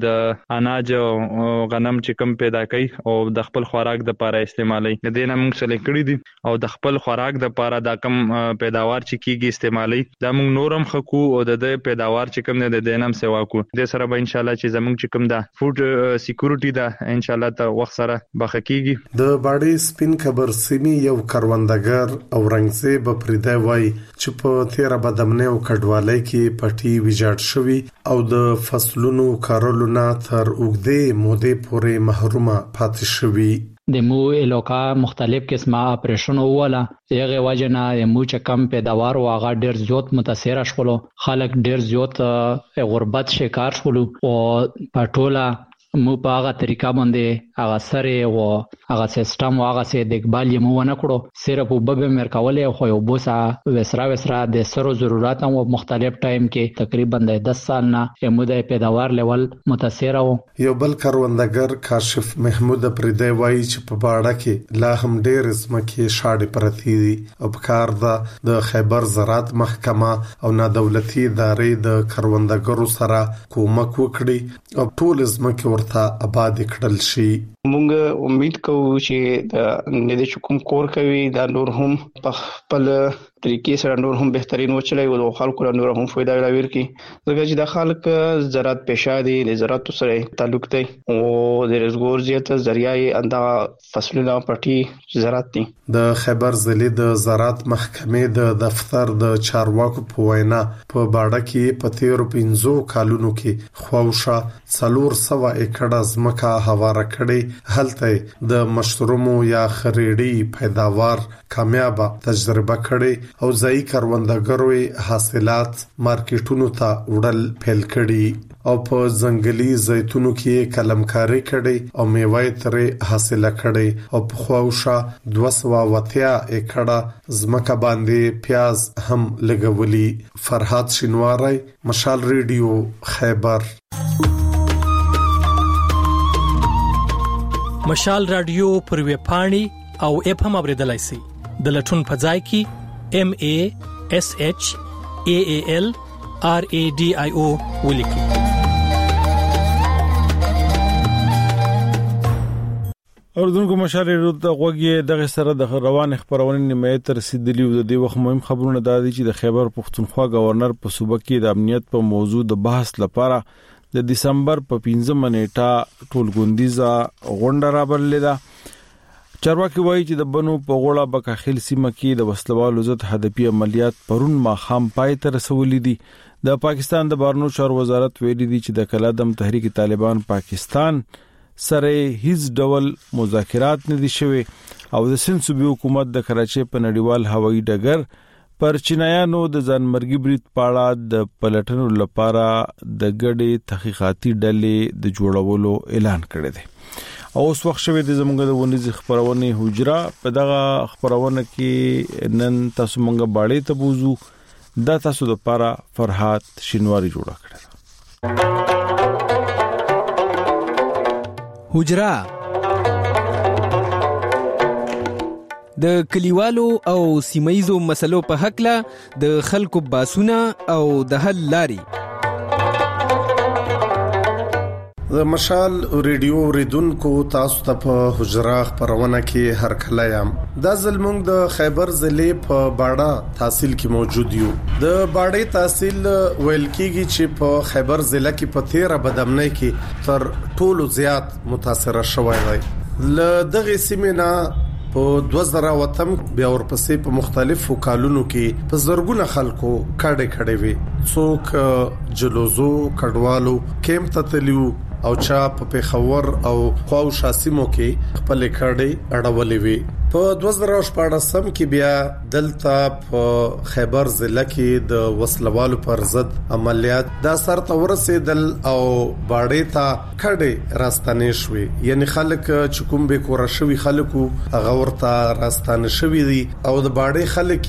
د اناج او غنم چې کوم پیدا کوي او د خپل خوراک د لپاره استعمالي د دې نه موږ سلیکټ کړی دي او د خپل خوراک د لپاره دا کم پیداوار چې کیږي استعمالي دا موږ نورم خکو او د دې پیداوار چې کوم د دینم سیوا کو د سره به ان شاء الله چې زموږ چې کوم دا فوډ سکیورټي دا ان شاء الله ته وخت سره بخکیږي. د باډي سپین خبر سیمي یو کروندګر او رنگسه به پرده وای چې په تیر بدمنه او کډوالۍ کې پټي ویجاړ شوی او د فصلونو کارولو نه تر اوږدې مودې پورې محرومه پاتې شوی. د مو الوکا مختلف قسمه اپریشن وواله یغه وجنه مو چې کم پیداوار او هغه ډیر زیات متاثر شول خلک ډیر زیات غربت شکار شول او پټولا مو په هغه طریقه باندې هغه سره او هغه سیستم او هغه سي دګبال یې مو نه کړو صرف وبب مرکولې خو یو بوسا وسرا وسرا د سرو ضرورت او مختلف ټایم کې تقریبا د دس سال نه مو د پیداوار لیول متاثر او یو بل کروندګر کاشف محمود پردی وایي چې په باړه کې لا هم ډېر زمکه شاړې پرتی دي او په کار ده د خیبر زراعت محکمه او نه دولتي ادارې د کروندګرو سره کومک وکړي او ټول زمکه ورته آباد کړل شي. مونږ امید کوو چې د ندې کوم کور کوي دا نور هم په خپل طریقې سره نور هم بهترین وچلای او خلکو له نور هم فائدہ راوړي کی ځکه چې د خلک زراعت پېښه دي د زراعت سره تعلق دی او د رزګور زیاته ذریعہ انده فصلونه پټي زراعت دي. د خیبر ضلع د زراعت محکمې د دفتر د چارواکو په وینا په باړه کې په تیر پنځو کالونو کې خوښه څلور سوه ایکړه ځمکه هواره کړي هلته د مشرومو یا خریړي پیداوار کامیاب تجربه کړي او ځای کروندګرو حاصلات مارکیټونو ته وړل پیل کړي. او په ځنګلي زیتونو کې کلمکاري کړي او میوه ترې حاصله کړي او په خواوشا دوه سوه وتیا ایکړه زمکه باندې پیاز هم لګولي. فرحات شینواری، مشال ریډیو، خیبر. مشال رادیو پر وی پاڼي او اپ هم اوریدلای شي. د لټون په ځای کې ام ا اس اچ ا ا ال ار ا ډي آی او ولیکي. اوردونکو مشال رادیو ته غوږی دغه سره د روان خبرونه نیمه تر رسیدلی و. د دې وخت مهم خبرونه د دې چې د خیبر پختونخوا گورنر په صوبه کې د امنیت په موضوع د بحث لپاره د دسمبر په پنځمه نیټه ټولګوندیزه غونډه راوړلې ده. چارواکي وایي چې د بنو په غوړه بکاخیل سیمه کې د وسلوالو ضد هدفي عملیات پرون ماخام پای ته رسولې دي. د پاکستان د بهرنیو چارو وزارت ویلي دی چې د کلادم تحریک طالبان پاکستان سره هیڅ ډول مذاکرات نه دي شوي او د سند صوبې حکومت د کراچۍ په نړیوال هوایي ډګر پر چینایانو د ځانمرګي برید پاړه د پلټنو لپاره د ګډې تحقیقاتي ډلې د جوړولو اعلان کړی دی. او اوس وخت شوی د زمونږ د ونیز خبرونه حجره په دغه خبرونه کې نن تاسو مونږه باړې ته بوزو. دا تاسو د لپاره فرحات شینواری جوړه کړل. حجره د کلیوالو او سیمایزو مسلو په حق له د خلکو باسونه او د حل لاري. د مشال ریډیو ریدونکو تاسو ته په حجره خبرونه کې هر کله یم. دا زلمونږ د خیبر ضلع په باړه تحصیل کې موجود یو. د باړې تحصیل ویل کېږي چې په خیبر ضلع کې په تیره بدامنۍ کې تر ټولو زیات متاثر شوی دی. ل دغه سیمه په دوه زره وتم بیا ورپسې په مختلفو کالونو کې په زرګونه خلکو کډه کړې وي. څوک جلوزو کډوالو کیمپ ته تلو او چا په پیښور او خواو شاسمو کې خپل کډه اړولې وي. په دوه زره شپږم کې بیا دلته په خیبر ضلع کې د وسلوالو پر ضد عملیات د سر ته ورسېدل او باړې ته کډه راستنې شوې. یعنی خلک چې کوم به کور شوي خلکو هغه ورته راستانه شوې دي او د باړې خلک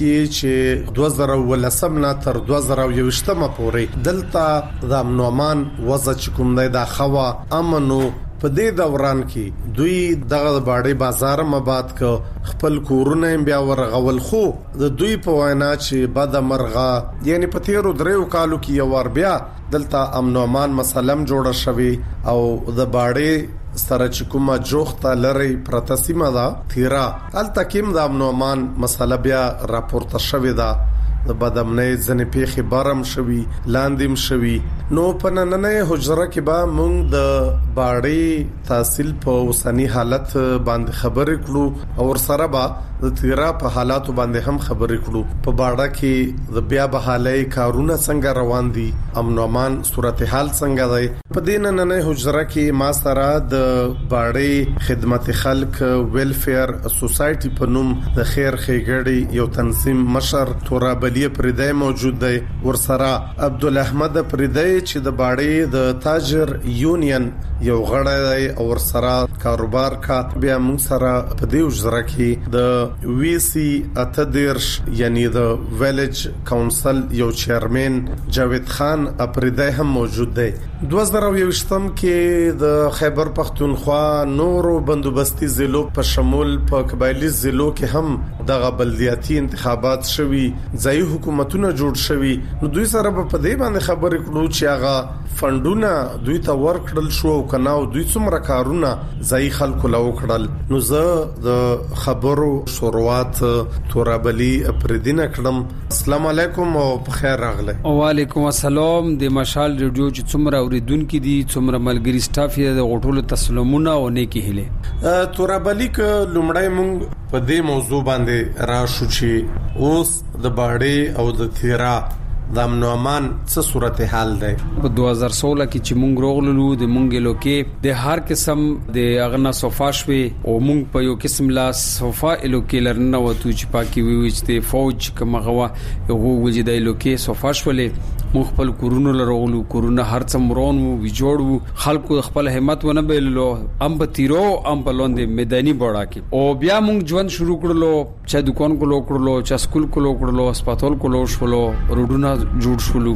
چې دوه زره ولسم نه تر دوه زره یوشتمه پورې دلته د امن امان وضع چې کوم دی دا خوا امنو په دې دوران کې دوی دغه باړې بازار مباد ک خپل کورونه بیا ورغول. خو د دوی په وینا چې بعد مرغه یعنی په تیرو دریو کالو کې یو ور بیا دلته امن او امان مسلم جوړه شوی او د باړې سره چې کومه جوخته لري پرتسیمه دا تیرا ال تکیم د امن او امان مسله بیا راپورته شوی دا. د بدامنۍ ځنې پیخي بارم شوي لاندیم شوي. نو په نننۍ حجره کې به مونږ د باړې تحصیل په اوسنی حالت باندې خبرې کړو او سره به د تیرا په حالاتو باندې هم خبرې کړو. په باړه کې د بیا بحالي کارونه څنګه روان دي، امن او امان صورتحال څنګه دی. په دې نننۍ حجره کې ما سره د باړې خدمت خلک ویلفیر سوسایټي په نوم د خیر خېګړې یو تنظیم مشر توراب پردای موجود دی. ورسره عبدالاحمد پردای چې د باړې د تاجر یونین یو غړی دی او ورسره کاروبار کا. بیا موږ سره په دې وجره کې د وی سی اتدرش یعنی د ویلیج کونسل یو چیرمن جاوید خان پردای هم موجود دی. دوه زره یوشتم کې د خیبر پختونخوا نورو بندوبستي ضلعو په شمول په قبایلی ضلعو کې هم دغه بلدیاتي انتخابات شوي، ځای حکومتونه جوړ شوي. نو دوی سره په دې باندې خبرې کړو چې هغه فندونه دوی ته ورکړل شو او کناو دوی څومره کارونه ځای خلکو لا وکړل. نو زه د خبرو شروعات تورابلی پردینه کړم. السلام علیکم او بخیر راغله. وعلیکم السلام. د مشال ریډیو چې څومره اوریدونکو دي څومره ملګری سټاف یې د غټولو تسلیمونه او نیکی هله. تورابلی ک لومړی مونږ په دې موضوع باندې راشو چې اوس د باړې او د تیرا د امن او امان څه صورتحال دی. په دوه هزار سولہ کې چې مونږ روغلو د مونږ لوکې د هر قسم د اغنا صفاشوي او مونږ په یو قسم لا صفا لوکې لرنه وته چې پاکي وي چې فوج کومه غوا یو وجدای لوکې صفاشولې مخ خپل کورونو لرغلو کورونه هر څه مرون وو جوړو خلکو خپل همت ونه بیللو ام په تیرو ام په لوندې میداني بوړه کې او بیا موږ ژوند شروع کړلو چې دکان کولو کړلو چې سکول کولو کړلو هسپتال کولو شولو روډونه جوړ شولو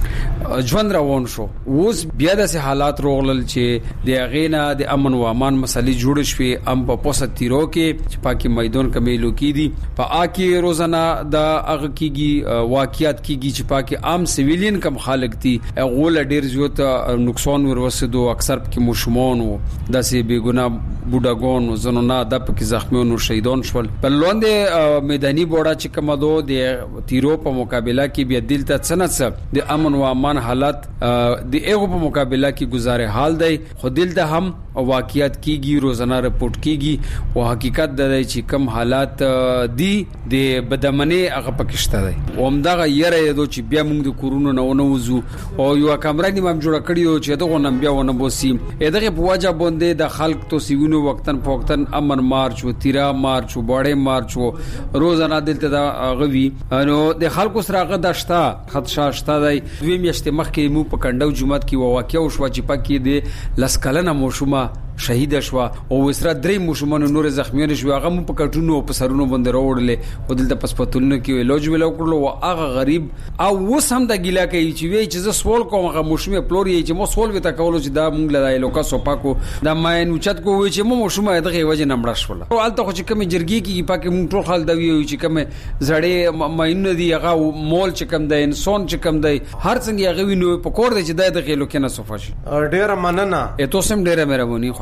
ژوند روان شو. اوس بیا د حالات روغلل چې د غینا د امن و امان مسلې جوړ شوې ام په پوسه تیرو کې چې پاکي میدان کمیلو کې دي په آکي روزانه د اغه کېږي واقعیت کېږي چې پاکي عام سیویلین کم خلک دي غول ډیر زیات نقصان ورسېدو اکثر کې مشمون وو داسې بیګونه بوډاګون زنونه د پکې زخمیونو شهیدان شول په لوندې میداني بوړه چې کومدو د تیرو په مقابله کې بیا دلته څنګه د امن و امان حالت د ایغو په مقابله کې گزاره حال دی خو دلته هم واقعیت کیږي روزانه رپورټ کیږي او حقیقت د چې کم حالات دي د بدمنه هغه پکشته دی او همدغه یره یدو چې بیا موږ د کورونو نه ونوزو او یو کیمرا نیمه جوړ کړیو چې دغه نن بیا ونه بوسي دغه په وجه باندې د خلک تو سیونو وختن په وختن امن مارچ او تیرا مارچ او باړې مارچ او روزانه دلته دا غوي نو د خلکو سره غه دشتا خدشا شتا دی دوی میاشتې مخکې مو په کندو جمعات کې واقعیا او شو چې پکې د لسکلنه موشومه شهید شو او وسره درې مشمون نور زخمیان شو هغه په کټونو او په سرونو باندې راوړل او دلته پسپتونو کې علاج ویلو کړلو او هغه غریب او وسم د ګیلا کوي چې وی چې ز سوال کوم هغه مشمه پلوري چې مو سوال وته کولو چې دا مونږ لای لوکا سوپاکو دا ماین اوچت کو وی چې مو مشمه دغه وجه نمړ شول او الته خو چې کوم جرګي کې پاکه مونږ ټول خل دوی چې کوم زړې ماین دی هغه مول چې کوم د انسان چې کوم دی هر څنګه هغه وینو په کور دی چې دغه لوکا نه صفاشي ډیر مننه اته سم ډیر مهرباني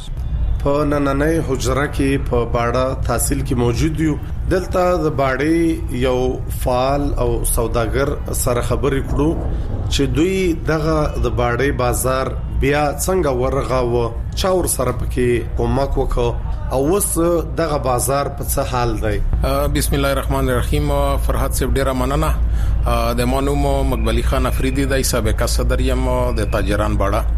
په نننۍ حجره کې په باړه تحصیل کې موجود یو دلته د باړې یو فعال او سوداګر سره خبرې کړو چې دوی دغه د باړې بازار بیا څنګه ورغاوه چا ور سره پکې کومک وکړ او وس دغه بازار په څه حال دی. بسم الله الرحمن الرحیم. فرحت صاحب ډیر مننه. د مانوم مقبلی خان افریدی د سابقه صدر یم د تاجران باړه.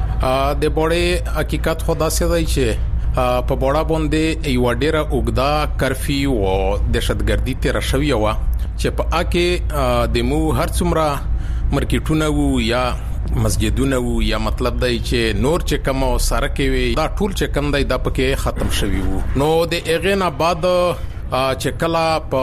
د بوړې حقیقت خدا سي دی چې په بوړا باندې یو ډیره اوګدا کرفیو او دهشتګردي تیر شوی و چې په اکه د مو هر څومره مارکیټونه وو یا مسجدونه وو یا مطلب دی چې نور چې کوم سره کې وي دا ټول چې کوم دی د پکې ختم شوی وو نو د اغه نه بعد چې کلا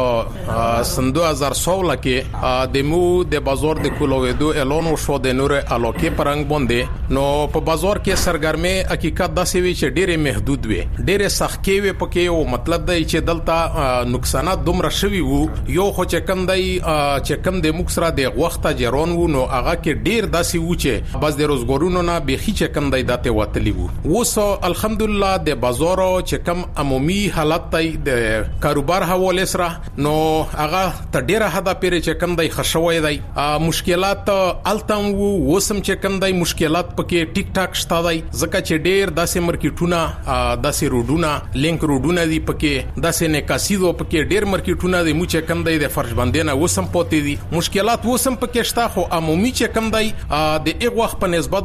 په سن دو هزار سولہ کې د مو د بازار د کولوېدو اعلان وشو د نور الوکي پرنګ باندې نو په بازار کې سرګرمي حقیقت داسې وی چې ډېر محدود وي ډېر سخت کې وي پکې او مطلب دی چې دلته نقصانات دومره شوي وو یو خو چې کم دی چې کم د مکسره د وخته جرون وو نو هغه کې ډېر داسې وو چې بس د روزګارونو نه بيخي چې کم دی دته وتلی وو وسو الحمدلله د بازار چې کم عمومي حالت دی د کاروبار حواله سره نو هغه ته ډیره حدا پیری چې کم دی خښوي دی مشکلات التم وو وسم چې کم دی مشکلات پکې ټیک ټاک شته دی ځکه چې ډیر داسې مارکیټونه داسې روډونه لینک روډونه دی پکې داسې نکاسیدو پکې ډیر مارکیټونه دی مو چې کم دی د فرش باندې نه وسم پوتې دي مشکلات وسم پکې شته خو عمومي چې کم دی د ایغ وخت په نسبت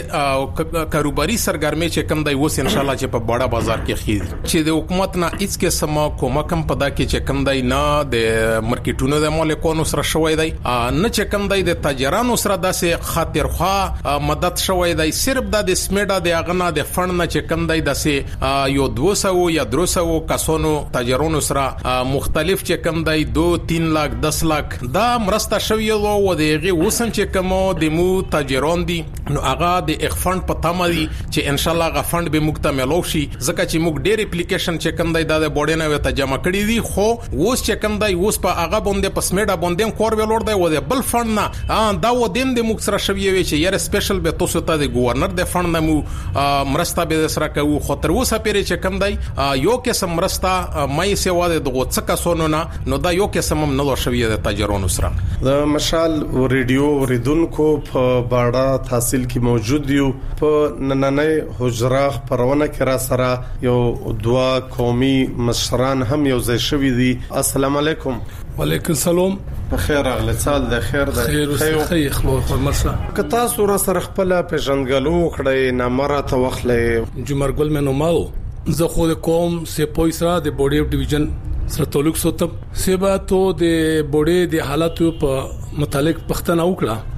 باندې کاروباري سرګرمي چې کم دی وس ان شاء الله چې په بڑا بازار کې خیر چې د حکومت نه هیڅ قسم کومه کم پدا کې چې کم دی نه د مارکیټونو د مالکانو سره شوی دی نه چې کم دی د تاجرانو سره داسې خاطرخوا مدد شوی دی صرف د سمیډا د اغنا د فند نه چې کم دی داسې یو دو سو یا درو سو کسانو تاجرانو سره مختلف چې کم دی دو تین لاک دس لاک دا مرسته شوی او دغه وسن چې کم د مو تاجران دي نو هغه د اخفند په تمه دي چې ان شاء الله غ فند به مکمل شي ځکه چې موږ ډېر اپلیکیشن چې کم دی د بورډ نه وته جمع کړی دي خو اوس چې کم دی اوس په هغه باندې په سمیډا باندې کور ویلور دی او د بل فند نه دا و دیم د مکسره شوی وي چې یاره سپیشل به تاسو ته د گورنر د فند نمو مرسته به سره کوي خو تر اوسه پیری چې کم دی یو قسم مرسته مې سیوا د دغه څه سونو نه نو دا یو قسم هم نه شوی د تاجرانو سره د مشال ریډیو ریدونکو په باړه تحصیل کې موجود یو په نننۍ حجره پرونه کې را سره یو دوا قومي مشران هم یو ځای شوی دي. السلام علیکم. وعلیکم السلام. بخیر اغله سال د خیر د خیر خیر خو مرسا کتا سور سره خپل پیژنګلو کړي نامره توخلې جمرګل مې نو ماو زه خو د کوم سه پویسرا د بوډي ډیویژن سره تعلق سوتم سبا ته د بوډي د حالاتو په متعلق پښتنه وکړه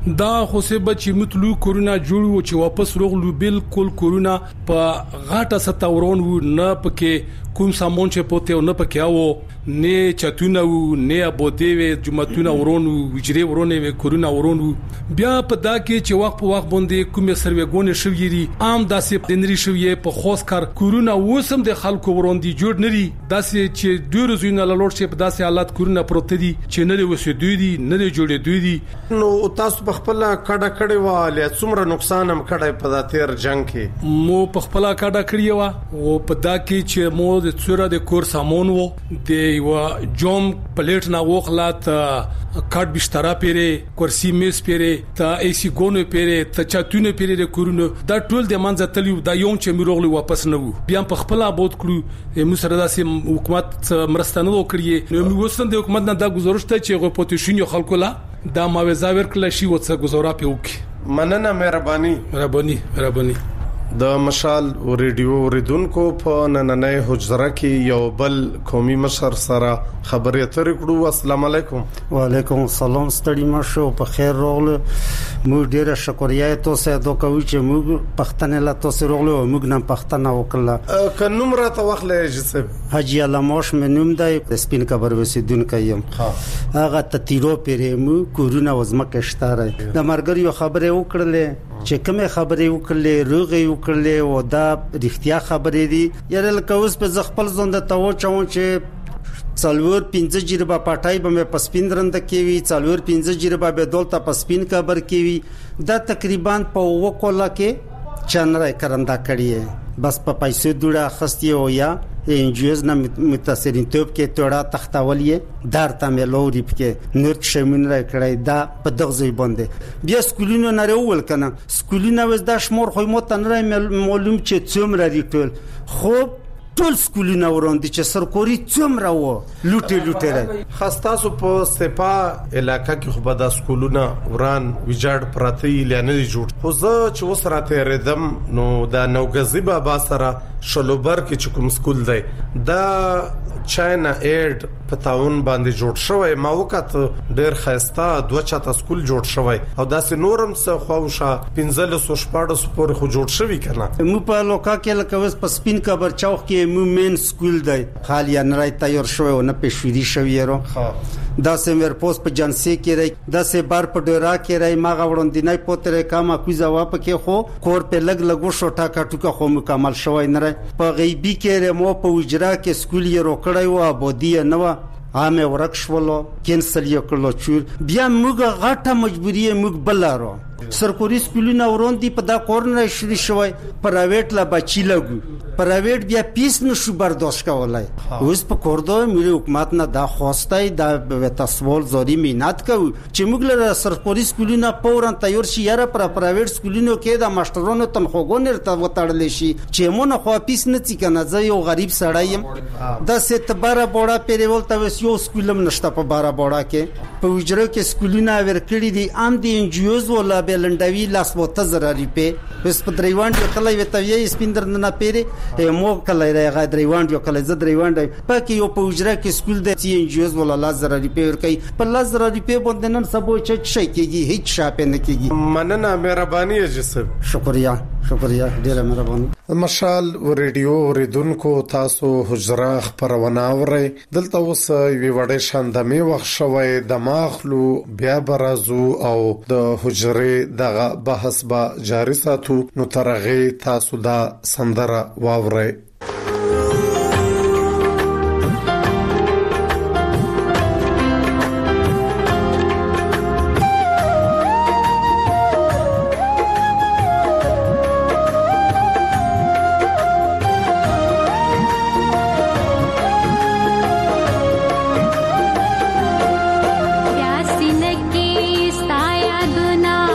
دا خو سه بچی متلو کورونا جوړو چې واپس روغلو بالکل کورونا په غاټه ستورون و نه پکې کوم سامان چې پوته نه پکې او نه چتونه و نه ابوته و جمعتونه ورونو وجري ورونه و کورونا ورونو بیا په دا کې چې وخت په وخت باندې کوم سروګونه شویری عام داسې دنري شوی په خوښ کار کورونا وسم د خلکو وروندي جوړ نری داسې چې ډیر زینه لوړ شي په داسې حالت کورونا پروت دي چې نه وسې دوی دي نه جوړې دوی دي نو تاسو په خپل کډه کړي و له څومره نقصان هم کړي په داتیر جنگ کې مو په خپل کډه کړی و او په دا کې چې مو د څوره د کور سامان وو د یو جوم پلیټ نه وخلات کټ بستر پیره کرسی میز پیره تا ایسی ګونو پیره تا چاتونه پیره د کورونو دا ټول د منځ تلیو دا یوم چې میروغلی واپس نه وو بیا په خپل آباد کړو مو سره داسې حکومت مرستانه وکړي نو موږ وسند د حکومت نه دا گزارش ته چې غوښتنه شو خلکو لا دا معاوضه ورکړل شي او څه گزاره پیوکي مننه مهرباني مهرباني مهرباني د مشال ریډیو ریدونکو په نننې حجره کې یو بل قومي مشر سره خبرې اترې کړو. السلام علیکم. وعلیکم السلام. ستړي مشو په خیر راغله. موږ ډیره شکریا تاسو ته کوو چې موږ پښتنه لا تاسو راغله او موږ نن پښتنه وکړه. ک نوم را ته واخلې جسب حاجی علاموش مې نوم دی د سپین کبر وسیدونکو یم. هغه تتیرو پرې مو کورونا وزمکه شتاره د مرګري خبره وکړلې چې کومه خبره وکړلې روغي وکړلې او دا رښتیا خبرې دي یاره لکه اوس په خپل ځوند ته و چاو چې څلور پنځه جریبه پټای به په سپین درند کې وی څلور پنځه جریبه به دولت په سپین کبر کې وی دا تقریبا په وکولا کې چنره کرنده کړی بس په پیسې دوړه خستی او یا انجوز نه متاثرین توپ کې توړه تختاولې دارته ملوري پکې نور شمن را کړی دا په دغه ځای باندې بیا سکولینو نه ول کنه سکولینو وز د شمور خو مو تنره معلوم چې څومره دي ټول خو ټول سکولونه وروندي چې سرکوري څومره و لوټي لوټي راي خاصتاسو په سپا علاقہ کې خو به د سکولونه وران ویجاړ پراتی لانه جوړ خو زه چې وسراته ردم نو دا نوګزی بابا سره شلوبر کې چې کوم سکول دی دا چاینا ایډ پتاون باندې جوړ شوی ما وکړ ډیر خاسته دوه چاته سکول جوړ شوی او داسې نورم څه خوښه پنځل سو شپاړه سو پورې خو جوړ شوی کنه مو په لوکا کې لکه وس په سپین کبر چوک کې مو مین سکول دی خالی نه راي تیار شوی او نه پېښوري شوی ورو دا سمر پوس په جنسي کې راي دا سه بار په ډورا کې راي ما غوړندې نه پوتره کما کوزا واپ کې خو کور په لګ لګو شو ټاکا ټوکا خو مکمل شوی نه په غیبی کې مو په وجرا کې سکول یې روکړی و ابودی نه و عامه ورکشولو کینسل یې کړلو چور بیا موږ غټه مجبوری موږ بلارو سرکوري سکولونه وروندي په دا کورنر شری شوی پرایویټ لا بچی لګو پرایویټ بیا پیس نشو برداشت کولای اوس په کوردو ملي حکومت نه دا خوستای دا به تاسو زوري مینات کو چې موږ له سرکوري سکولونه پورن تیار شي یاره پر پرایویټ سکولونو کې دا ماشټرونو تنخواګون ته وتاړل شي چې مونږ خو پیس نه چی کنه زه یو غریب سړی يم دا ست بارا بوړه پیرول ته یو سکولم نشته په بارا بوړه کې په وجره کې سکولونه ورکړي دي ام دي انجیوز ولا بلندوی لاس وته زراري په پس په دریوان کې کله وتوی سپیندر نه پیری مو کله راغی دریوان یو کله ز دریوان پکې یو په وجره کې سکول د سی انجیوز ولا لاس زراري په ور کوي په لاس زراري په باندې نن سبو چې شي کېږي هیڅ شاپ نه کېږي مننه مهرباني جسب شکریا شکریا ډیره مهرباني. مشال ریډیو ریدونکو تاسو حجره خبرونه اورئ دلته اوس وی وړې شاندمي وخت شوی د ماخلو بیا برازو او د حجره دغه بحث با جاری ساتو نو ترغه تاسو دا سندره واورئ.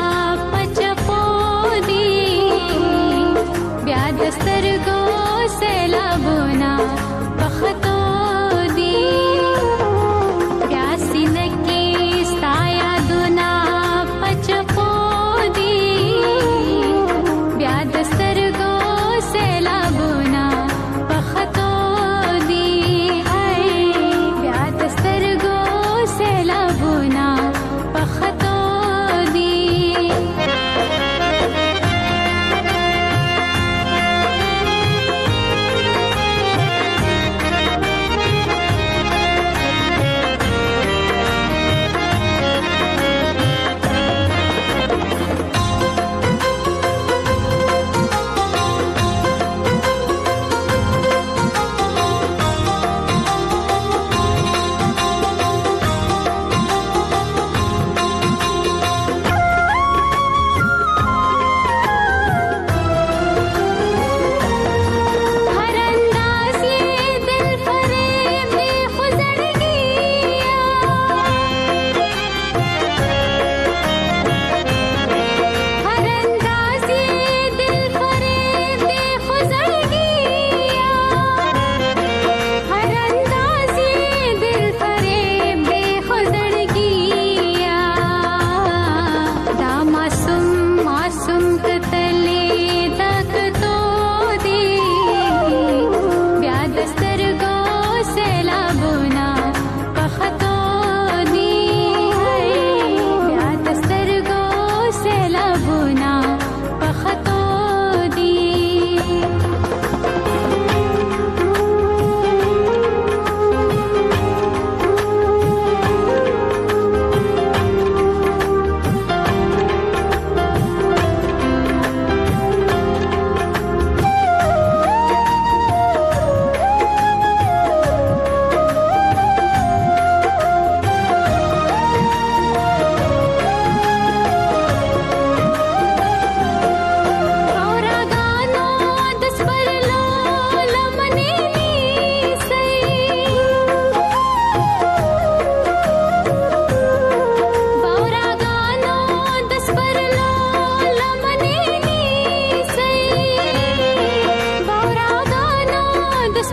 दस्तर गो से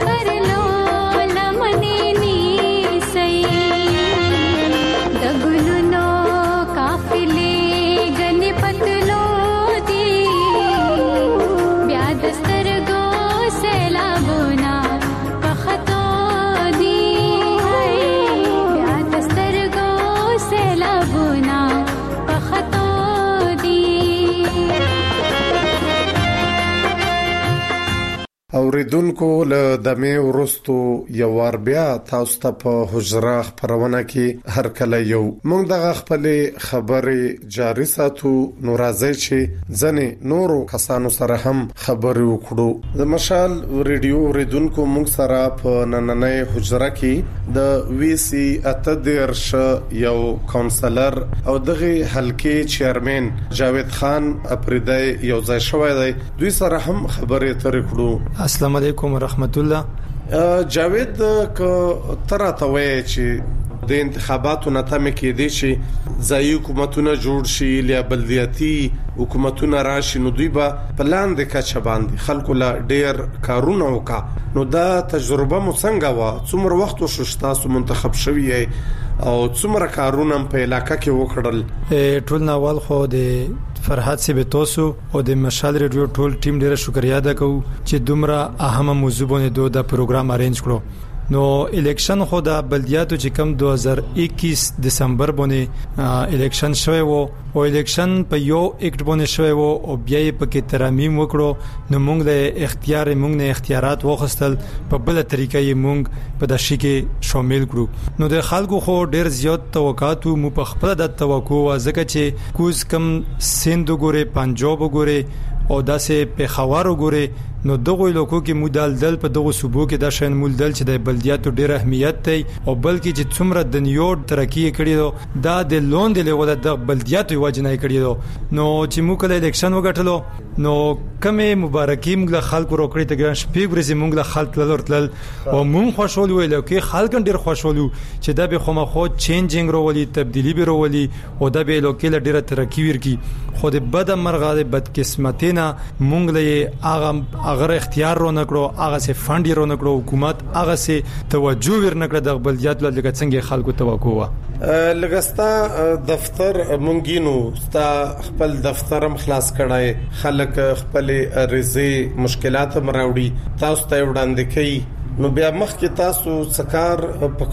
اوریدونکو له دمه ورستو یو ور بیا تاسو ته په حجره خبرونه کې هر کله یو موږ دغه خپل خبرې جاري ساتو نو راځي چې ځنې نورو کسانو سره هم خبرې وکړو د مشال ریډیو اوریدونکو موږ سره په نننۍ حجره کې د وی سی اتدرش یو کونسلر او دغه حلقې چیرمن جاوید خان اپریدای یو ځای شوی دی دوی سره هم خبرې ترې کړو. السلام علیکم ورحمت الله. جاوید ک تر اتوي چې د انتخاباتو نتامه کې دي چې ځای حکومتونه جوړ شي یا بلدیاتي حکومتونه راشي نو دوی به پلان د کچ باندې خلکو لا ډیر کارونه وکا نو دا تجربه مو څنګه وا څومره وخت وشو تاسو منتخب شوی او څومره کارونه په علاقې کې وکړل؟ ټول ناول خو د فرحات سیبه تاسو او د مشال ریډیو ټول ټیم ډیره شکریا ده کو چې دومره اهمه موضوع باندې دوه د پروګرام ارینج کړو. نو الیکشن خو د بلدیاتو چې کم دو هزار اکیس دسمبر باندې الیکشن شوی وو او الیکشن په یو اکټ باندې شوی وو او بیا یې پکې ترامیم وکړو نو موږ له اختیار موږ نه اختیارات واخستل په بل طریقې یې موږ په د شي کې شامل کړو. نو د خلکو خو ډیر زیات توقعات مو په خپل د توقع ځکه چې کوز کم سند وګوره پنجاب وګوره او داسې په خاور وګوره نو دغه لوکو کې مودال دل په دغه صوبو کې د شین مول دل چې د بلدیاتو ډیر اهمیت دی او بلکې چې څومره د نیوډ ترقی کړی دو دا د لوند له ول د بلدیاتو وجنه کړی دو نو چې موږ کله الیکشن وګټلو نو کمه مبارکي موږ خلکو روکړی ته ګران شپږ ورځې موږ له خلک لورتل او موږ خوشحال ویل کې خلک ډیر خوشحالو چې دا به خو مخو چینجینګ وروولي تبدیلی به وروولي او دا به لوکل ډیر ترقی ورکی خو د بد مرغه د بد قسمتینا موږ له هغه اگر اختیار رو نکړو هغه سه فند رو نکړو حکومت هغه سه توجه ور نکړه د بلدیات لږ څنګه خلکو توقع وا لګستا دفتر مونږینو ستا خپل دفترم خلاص کړای خلک خپل رزي مشکلات مراوړي تاسو ته وړاندې کوي نو بیا مخ کې تاسو سکار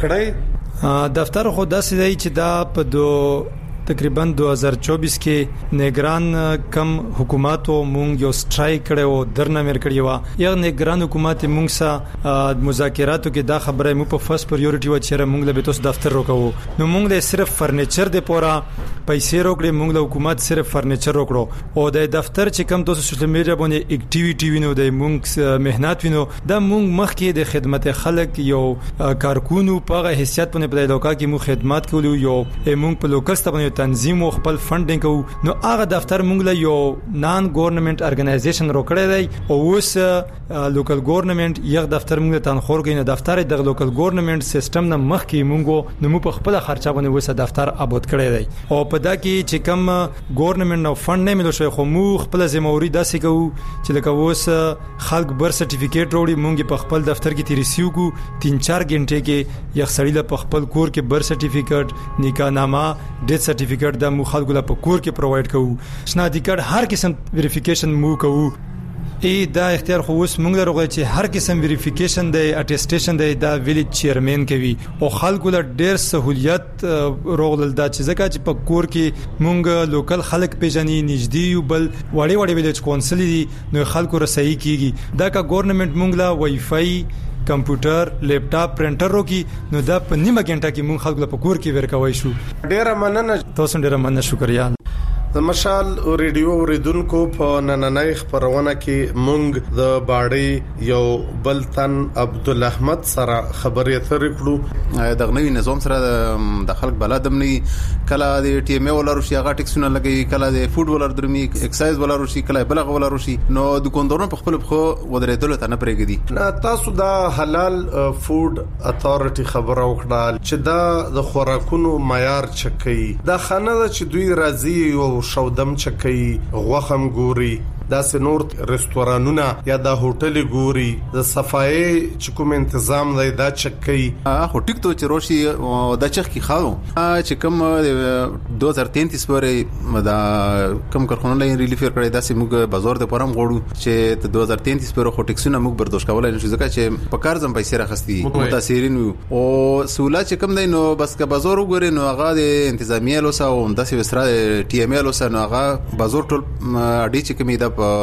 پکړای دفتر خو داسې دی چې دا په دو تقریبا دو هزار چوبیس کې نگران کم حکومت او مونږ یو سټرایک کړو درنه مر کړیو یو نگران حکومت مونږ سره مذاکراتو کې دا خبره مو په فرست پریورټي و چې مونږ له بیتوس دفتر روکو نو مونږ له صرف فرنیچر د پورا پیسې روکړې مونږ له حکومت صرف فرنیچر روکړو او د دفتر چې کم تاسو سوشل میډیا باندې اکټیویټي وینو د مونږ مهنت وینو دا مونږ مخکې د خدمت خلک یو کارکونو په حیثیت باندې په علاقہ کې مو خدمات کولو یو مونږ په لوکل باندې تنظیم او خپل فندینګ کو نو هغه دفتر مونږ له یو نان ګورنمنت ارګنایزیشن روکړی دی او اوس لوکل ګورنمنت یو دفتر مونږ ته تنخور کوي نه دفتر د لوکل ګورنمنت سیستم نه مخ کې مونږ نو په خپل خرچه باندې وسه دفتر آباد کړی دی او په دا کې چې کم ګورنمنت نو فند نه ملو شي خو مو خپل ذمہواری داسې کوو چې لکه اوس خلک بر سرټیفیکیټ وروړي مونږ په خپل دفتر کې تیریسیو کو تین چار غنټه کې یو سړی له خپل کور کې بر سرټیفیکیټ نکاحنامه ډیث سرټیفیکیټ د مو خلکو لا په کور کې پرووايډ کوو شناختی کارت هر قسم ویریفیکیشن مو کوو ای دا اختیار خو اوس موږ لرغه چې هر قسم ویریفیکیشن دی اټیسټیشن دی دا ویلیج چیرمن کوي او خلکو له ډیر سہولیت روغل دا چې ځکه چې په کور کې موږ لوکل خلک پیژني نږدې یو بل وړي وړي ویلیج کونسل دي نو خلکو رسایي کیږي دا کا ګورنمنت موږ لا وای فای کمپیوټر لیپټاپ پرنټر روکی نو دا په نیمه غنټه کې مونږ خلکو په کور کې ورکوي شو. ډیر مننه تاسو ډیر مننه شکریا. د مشال ریډیو اوریدونکو په نننۍ خبرونه کې مونږ د باړې یو بلتن عبد الاحمد سره خبرې اترې کړو د غنوي نظام سره د خلک بلادم نه کله د ټي ام ولر شي هغه ټیکسونه لګي کله د فود ولر درمي ایکسایز ولر شي کله بلغه ولر شي نو د کوندورن په خپل خو ودرېدل ته نه پرېږدي. تاسو د حلال فود اتارټي خبره وکړه چې دا د خوراکونو معیار چکي دا خانه چې دوی راځي او شودم چکي غوخم ګوري دا سنور رستورانونه یا د هوټل ګوري د صفای چې کوم تنظیم دی دا چکې خو ټیک ته چې روشي د چخ کی خاو چې کوم دوه هزار تینتیس پورې دا کم کارخانه لای ریلیف کړی دا چې موږ بازار د پرم غوړو چې د دوه هزار تینتیس پورې خو ټیکسونه موږ برداشت کولای نشو ځکه چې په کار زم پیسې راخستي متاثرین او سہولت چې کوم دی نو بس که بازار وګوري نو هغه د انتظامیه لوسه او داسې وسره ټي ام ال لوسه نو هغه بازار ټول اډی چې کومې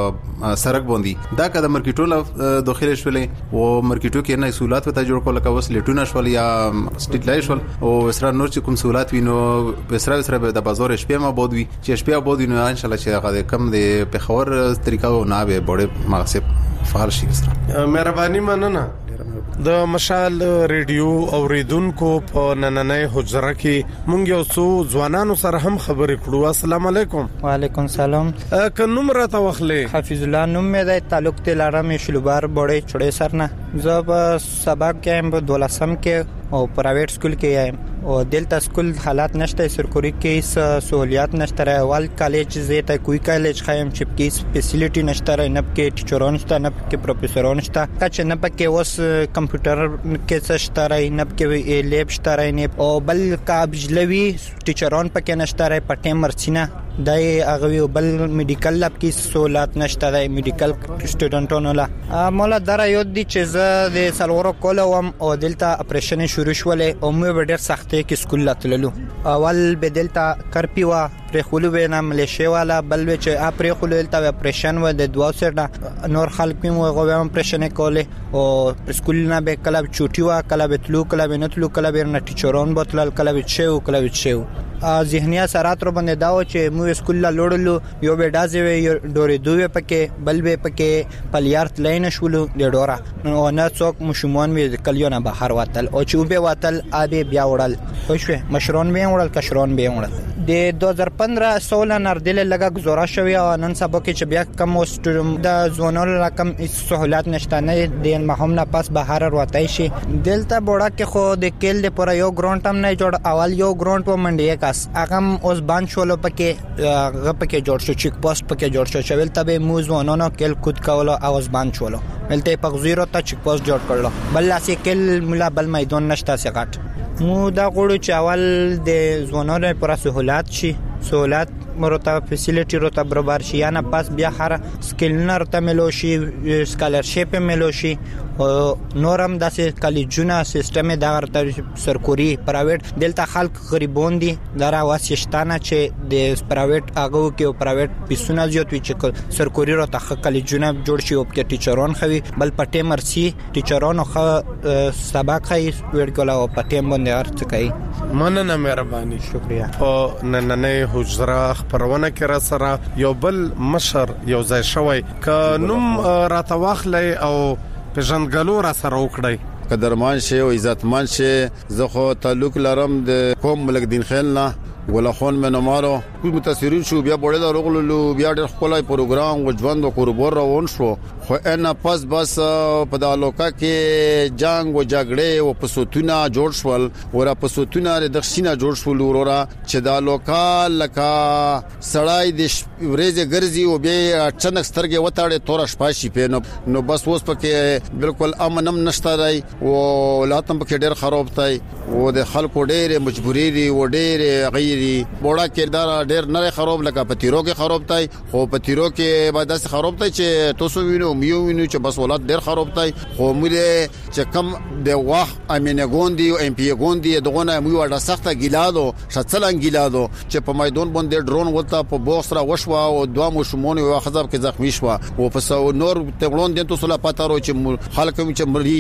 د سرک باندې دا کده مارکیټو داخله شولې او مارکیټو کې نه سہولت وته جوړ کول کا وس لیټونه شول یا سټریټ لایټ شول او وسره نور چې کوم سہولت وینو وسره وسره د بازار شپه ما بود وی چې شپه بود وینو ان شاء الله چې هغه کم د پیښور طریقو نه به ډېر مناسب فعال شي سره مهرباني مننه د مشال ریډیو اوریدونکو په نننې حجره کې مونږ یو څو ځوانانو سره هم خبرې کړو. السلام علیکم. وعلیکم سلام. ک نوم راته واخلې؟ حفیظ الله نوم مې دی، تعلق دلارم شلوبار بوړې چړې سر نه. زه په سبق کې هم په دولسم کې او پرایویټ سکول کې یم او دلته سکول حالات نشته، سرکوري کې سہولیات نشته. اول کالج زیته کوی کالج خایم چې کې فیسیلیټي نشته، نه کې ټیچرون شته، نه کې پروفیسورون شته، کچ نه پکې اوس کمپیوټر کې څه شته، نه کې لیب شته، نه او بل کا بجلوي ټیچرون پکې نشته، پټه مرسینه دای هغه بل میډیکل لاب کې سہولت نشته، دای میډیکل سټوډنټونو لا مولا درا یو دي چې زه د سلورو کولم او دلته اپریشن شروع شولې او مې ډېر سختې کې سکول لاتللو. اول به دلته کرپیوا پر خلو به نام ملیشیا والا بل چې اپری خلو دلته اپریشن و د دوه سره نور خلک په غو اپریشن کوله او سکول نه به کلب چوټي وا کلب تلو کلب نه تلو کلب نه ټیچرون بوتل کلب چيو کلب چيو ذهنیه سرات رو باندې داو چې مو سکول لا لوړلو یو به دازې وي ډوري دوی پکې بل به پکې پلیارت لین شولو د ډورا نو نه څوک مشمون وی کلیونه بهر وتل او چې به وتل ابي بیا وړل خوشوي مشرون به وړل کشرون به وړل د دوه هزار پندرہ سولہ نردل لګه گزاره شوی او نن سبا کې چې بیا کم اوسټم د زونول رقم سہولت نشته نه د مهم نه پاس بهر وروتای شي دلته بوډا کې خو د کېل د پر یو ګراوند هم نه جوړ اول یو ګراوند په منډي کاس اغم اوس باندې شولو پکې غ پکې جوړ شو چیک پوسټ پکې جوړ شو چول تبه موزونونو کېل کود کولو اوس باندې شولو ملته په زیرو ته چیک پوسټ جوړ کړلو بل لاسه کېل ملا بل میدان نشته سغټ مو دا غوړو چاول د زونونو پر سہولت شي سہولت مرته فیسیلیټی روته برابر شي یا نه پاس بیا هر سکیلنر ته ملو شي سکالرشپ ملو شي او نورم داسې کالجونه سیستم دا ورته سرکوري پرایویټ دلته خلک غریبون دي درا واسشتانه چې د پرایویټ هغه کې پرایویټ پیسونه زیات وي چې سرکوري روته کالجونه جوړ شي او کې ټیچرون خوي بل پټه مرسي ټیچرون خو سبق کوي ورکول او پټه باندې ارڅ کوي مننه مهرباني شکریا او نننې حجره پرونه کې را سره یو بل مشر یو ځای شوی ک نوم راته واخلې او پېژندګلو را سره وکړی قدرمان شه او عزتمن شه زه خو تعلق لرم د قوم ملک دین خیل نه ولا خون منمارو کوم متاثرین شو بیا بوړل رغلو بیا ډېر خپلای پروګرام وجوند او قربور روان شو خو ان پس بس په دالوکا کې جنگ او جګړې او پسوتونه جوړ شول ورا پسوتونه د خښینه جوړ شول ورا چې دالوکا لکا سړای د ورېزه ګرځي او بیا چنک سترګې وتاړي تور شپاشي پینو نو بس اوس پکې بالکل امنم نشته راي او لاتم پکې ډېر خراب تای او د خلکو ډېر مجبوري دي او ډېر غیر بوډا کردار ډېر نه خراب لکه پتیرو کې خراب تای خو پتیرو کې بعد اس خراب تای چې تاسو وینو میو وینو چې بس ولادت ډېر خراب تای خو موږ چې کم د واخ امینه ګوندي او ام پی ګوندي دغه مو ورته سخته ګیلادو شڅلنګ ګیلادو چې په میدان باندې ډرون وته په بوخسره وشوا او دوه مشمون او خزاب کې زخمی شو او په نور تغلون د تاسو لا پاتارو چې خلک چې مري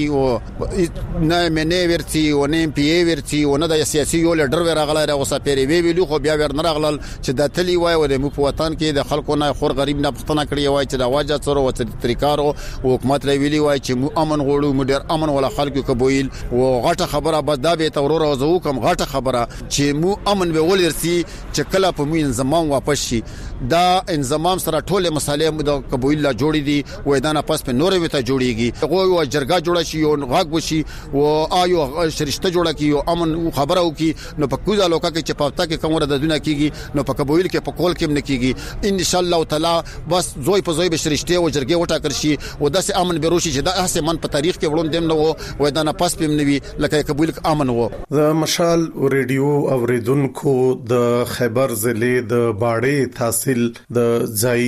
او نه منه ورتي او نه ام پی ورتي او نه د سیاسي یو لیډر ورغله راغوسه پیری ویلو خو بیا ورنه راغلل چې د تلی وای او د مو په وطن کې د خلکو نه خور غریب نه پښتنه کړی وای چې د واجه سره او طریقارو او حکومت ری ویلی وای چې مو امن غوړو مو ډیر امن ولا خلکو قبول او غټه خبره بس دا به تورور او زو کوم غټه خبره چې مو امن به ولرسي چې کله په مو انضمام واپس شي دا انضمام سره ټوله مسالې مو د قبول لا جوړې دي و دا نه پس په نورې وته جوړيږي هغه او جرګه جوړه شي او غاګ وشي او آیو شرشته جوړه کی او امن خبره وکي نو په کوزا لوکا کې چې پاتہ کې کومه د دنیا کېږي نو نو په قبول کې په کول کې نکېږي ان شاء الله تعالی بس زوی په زوی به شرشته او جرګه وټا کرشي او داسې امن بیروشي چې دا هسه من په تاریخ کې وړوند دیم نو وای دا نه پاس پم نوي لکه قبول امن وو. د مشال ریډیو اوریدونکو د خیبر ضلع د باړې تحصیل د ځای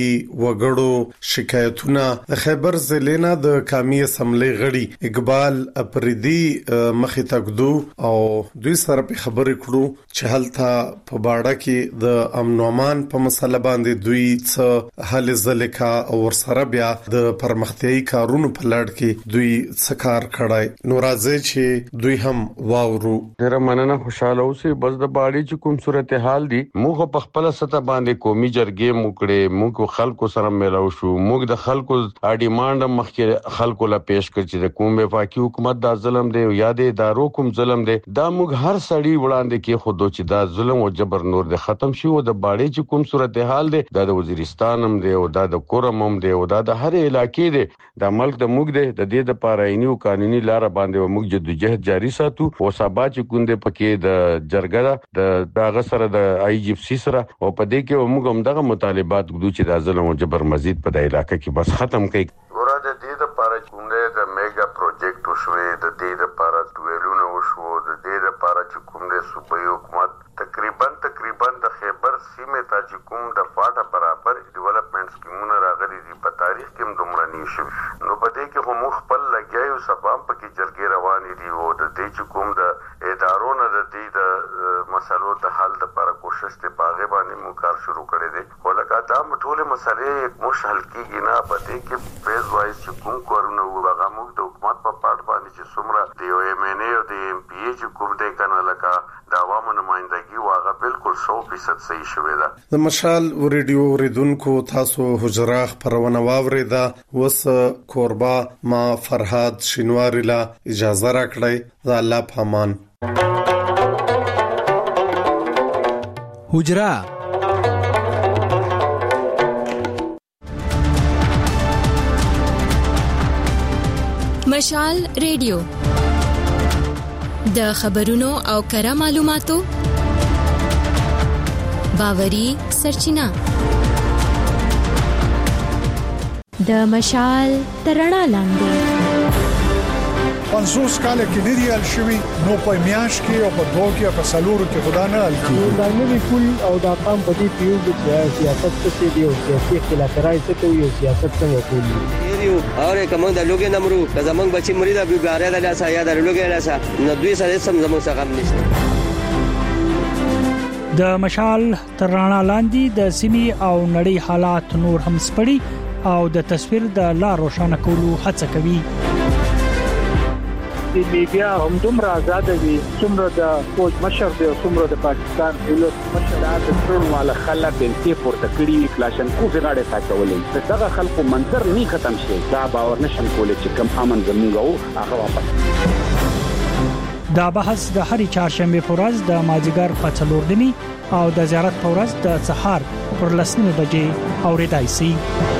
وګړو شکایتونه د خیبر ضلع نه د قومي اسمبلی غړي اقبال اپریدي مخې تکدو او دوی سره په خبرې کړو چې هلته په باړه کې د امن او امان په مسله باندې دوی څه حل ځلکا او ورسره بیا د پرمختیايي کارونو په لړ کې دوی څکار کړای نو راځي چې دوی هم واورو. ډیره مننه خوشاله اوسئ. بس د باړې چې کوم صورتحال دي موږ په خپل سطح باندې قومي جرګې موکړې موږ خلکو سره ملاو شو موږ د خلکو اډیمانډ مخکې خلکو لا پیش کړ چې د کوم وفاقي حکومت دا ظلم دی یا د ادارو کوم ظلم دی دا موږ هر سړی وړاندې کې خود چې دا ظلم او جبر نور د ختم شي او د باړې چې کوم صورتحال دی دا د وزیرستان هم دی او دا د کورم هم دی او دا د هر علاقې دی د ملک د موږ دی د دې د پارایني او قانوني لار باندې موږ جدوجہد جاری ساتو او سبا چې کوندې پکې د جرګه د داغه سره د آی جی اف سی سره او په دې کې موږ هم دغه مطالبات وکړو چې دا ظلم او جبر مزید په د علاقې کې بس ختم کړي. ګوره د دې د پاره کومه د میگا پروجیکټ وشوي د دې د پاره ټویلونه وشو د دې د پاره چې کومه صوبایي حکومت تقریبا تقریبا د خیبر سیمه ته چې کوم د فاټه برابر ډیولپمنٹ سکیمونه راغلي دي په تاریخ کې هم دومره نشي نو په دې کې هم خپل لګیاو سبام پکې جرګې روانې دي او د دې چې کوم د ادارو نه د دې د مسلو د حل لپاره کوشش ته باغې باندې مو کار شروع کړی دی ولکه دا ټول مسلې مش حل کیږي نه په دې کې فیز وایز چې کوم کارونه وغه موږ د حکومت په پاټ باندې چې څومره دی او ایم ان ای او د ایم پی ای چې کوم دی کنه لکه د عوامو نمائندګي واغه بالکل سو فیصد صحیح شوی ده. د مشال ریډیو ریدونکو تاسو حجراخ پرونه واوریدا وس کوربا ما فرهاد شینواری لا اجازه راکړی د الله پامان. حجرا مشال ریډیو د خبرونو او کره معلوماتو باوري سرچینه د مشال ترڼا لاندې پنځوس کال کې لري شوی نو په میاش کې او په دوه کې په سلورو کې خدا نه الکی دا نوی کول او دا قام په دې پیو چې سیاست څه دی او سیاسي اختلافات څه کوي او سیاست څنګه کوي یو اور کوم د لوګي نمرو که زمنګ بچی مریدا بیګاره د لاسه یا د لوګي لاسه نو دوی سره سم زموږ څخه غم نشته. د مشال ترڼا لاندې د سیمي او نړۍ حالات نور هم سپړي او د تصویر د لا روښانه کولو هڅه کوي. د میډیا هم دومره آزاد دي څومره د فوج مشر دی څومره د پاکستان دولت مشر د ټول مال خلک بنتي پورته کړی کلاشن کو غاړه ساتولې دغه خلکو منظر نه ختم شي دا باور نشم کولای چې کم امن زموږ او هغه واپس. دا بحث د هرې چهارشنبه په ورځ د مازیګر په څلور نیمه او د زیارت په ورځ د سهار پر لسنیمه بجې اوریدای شي.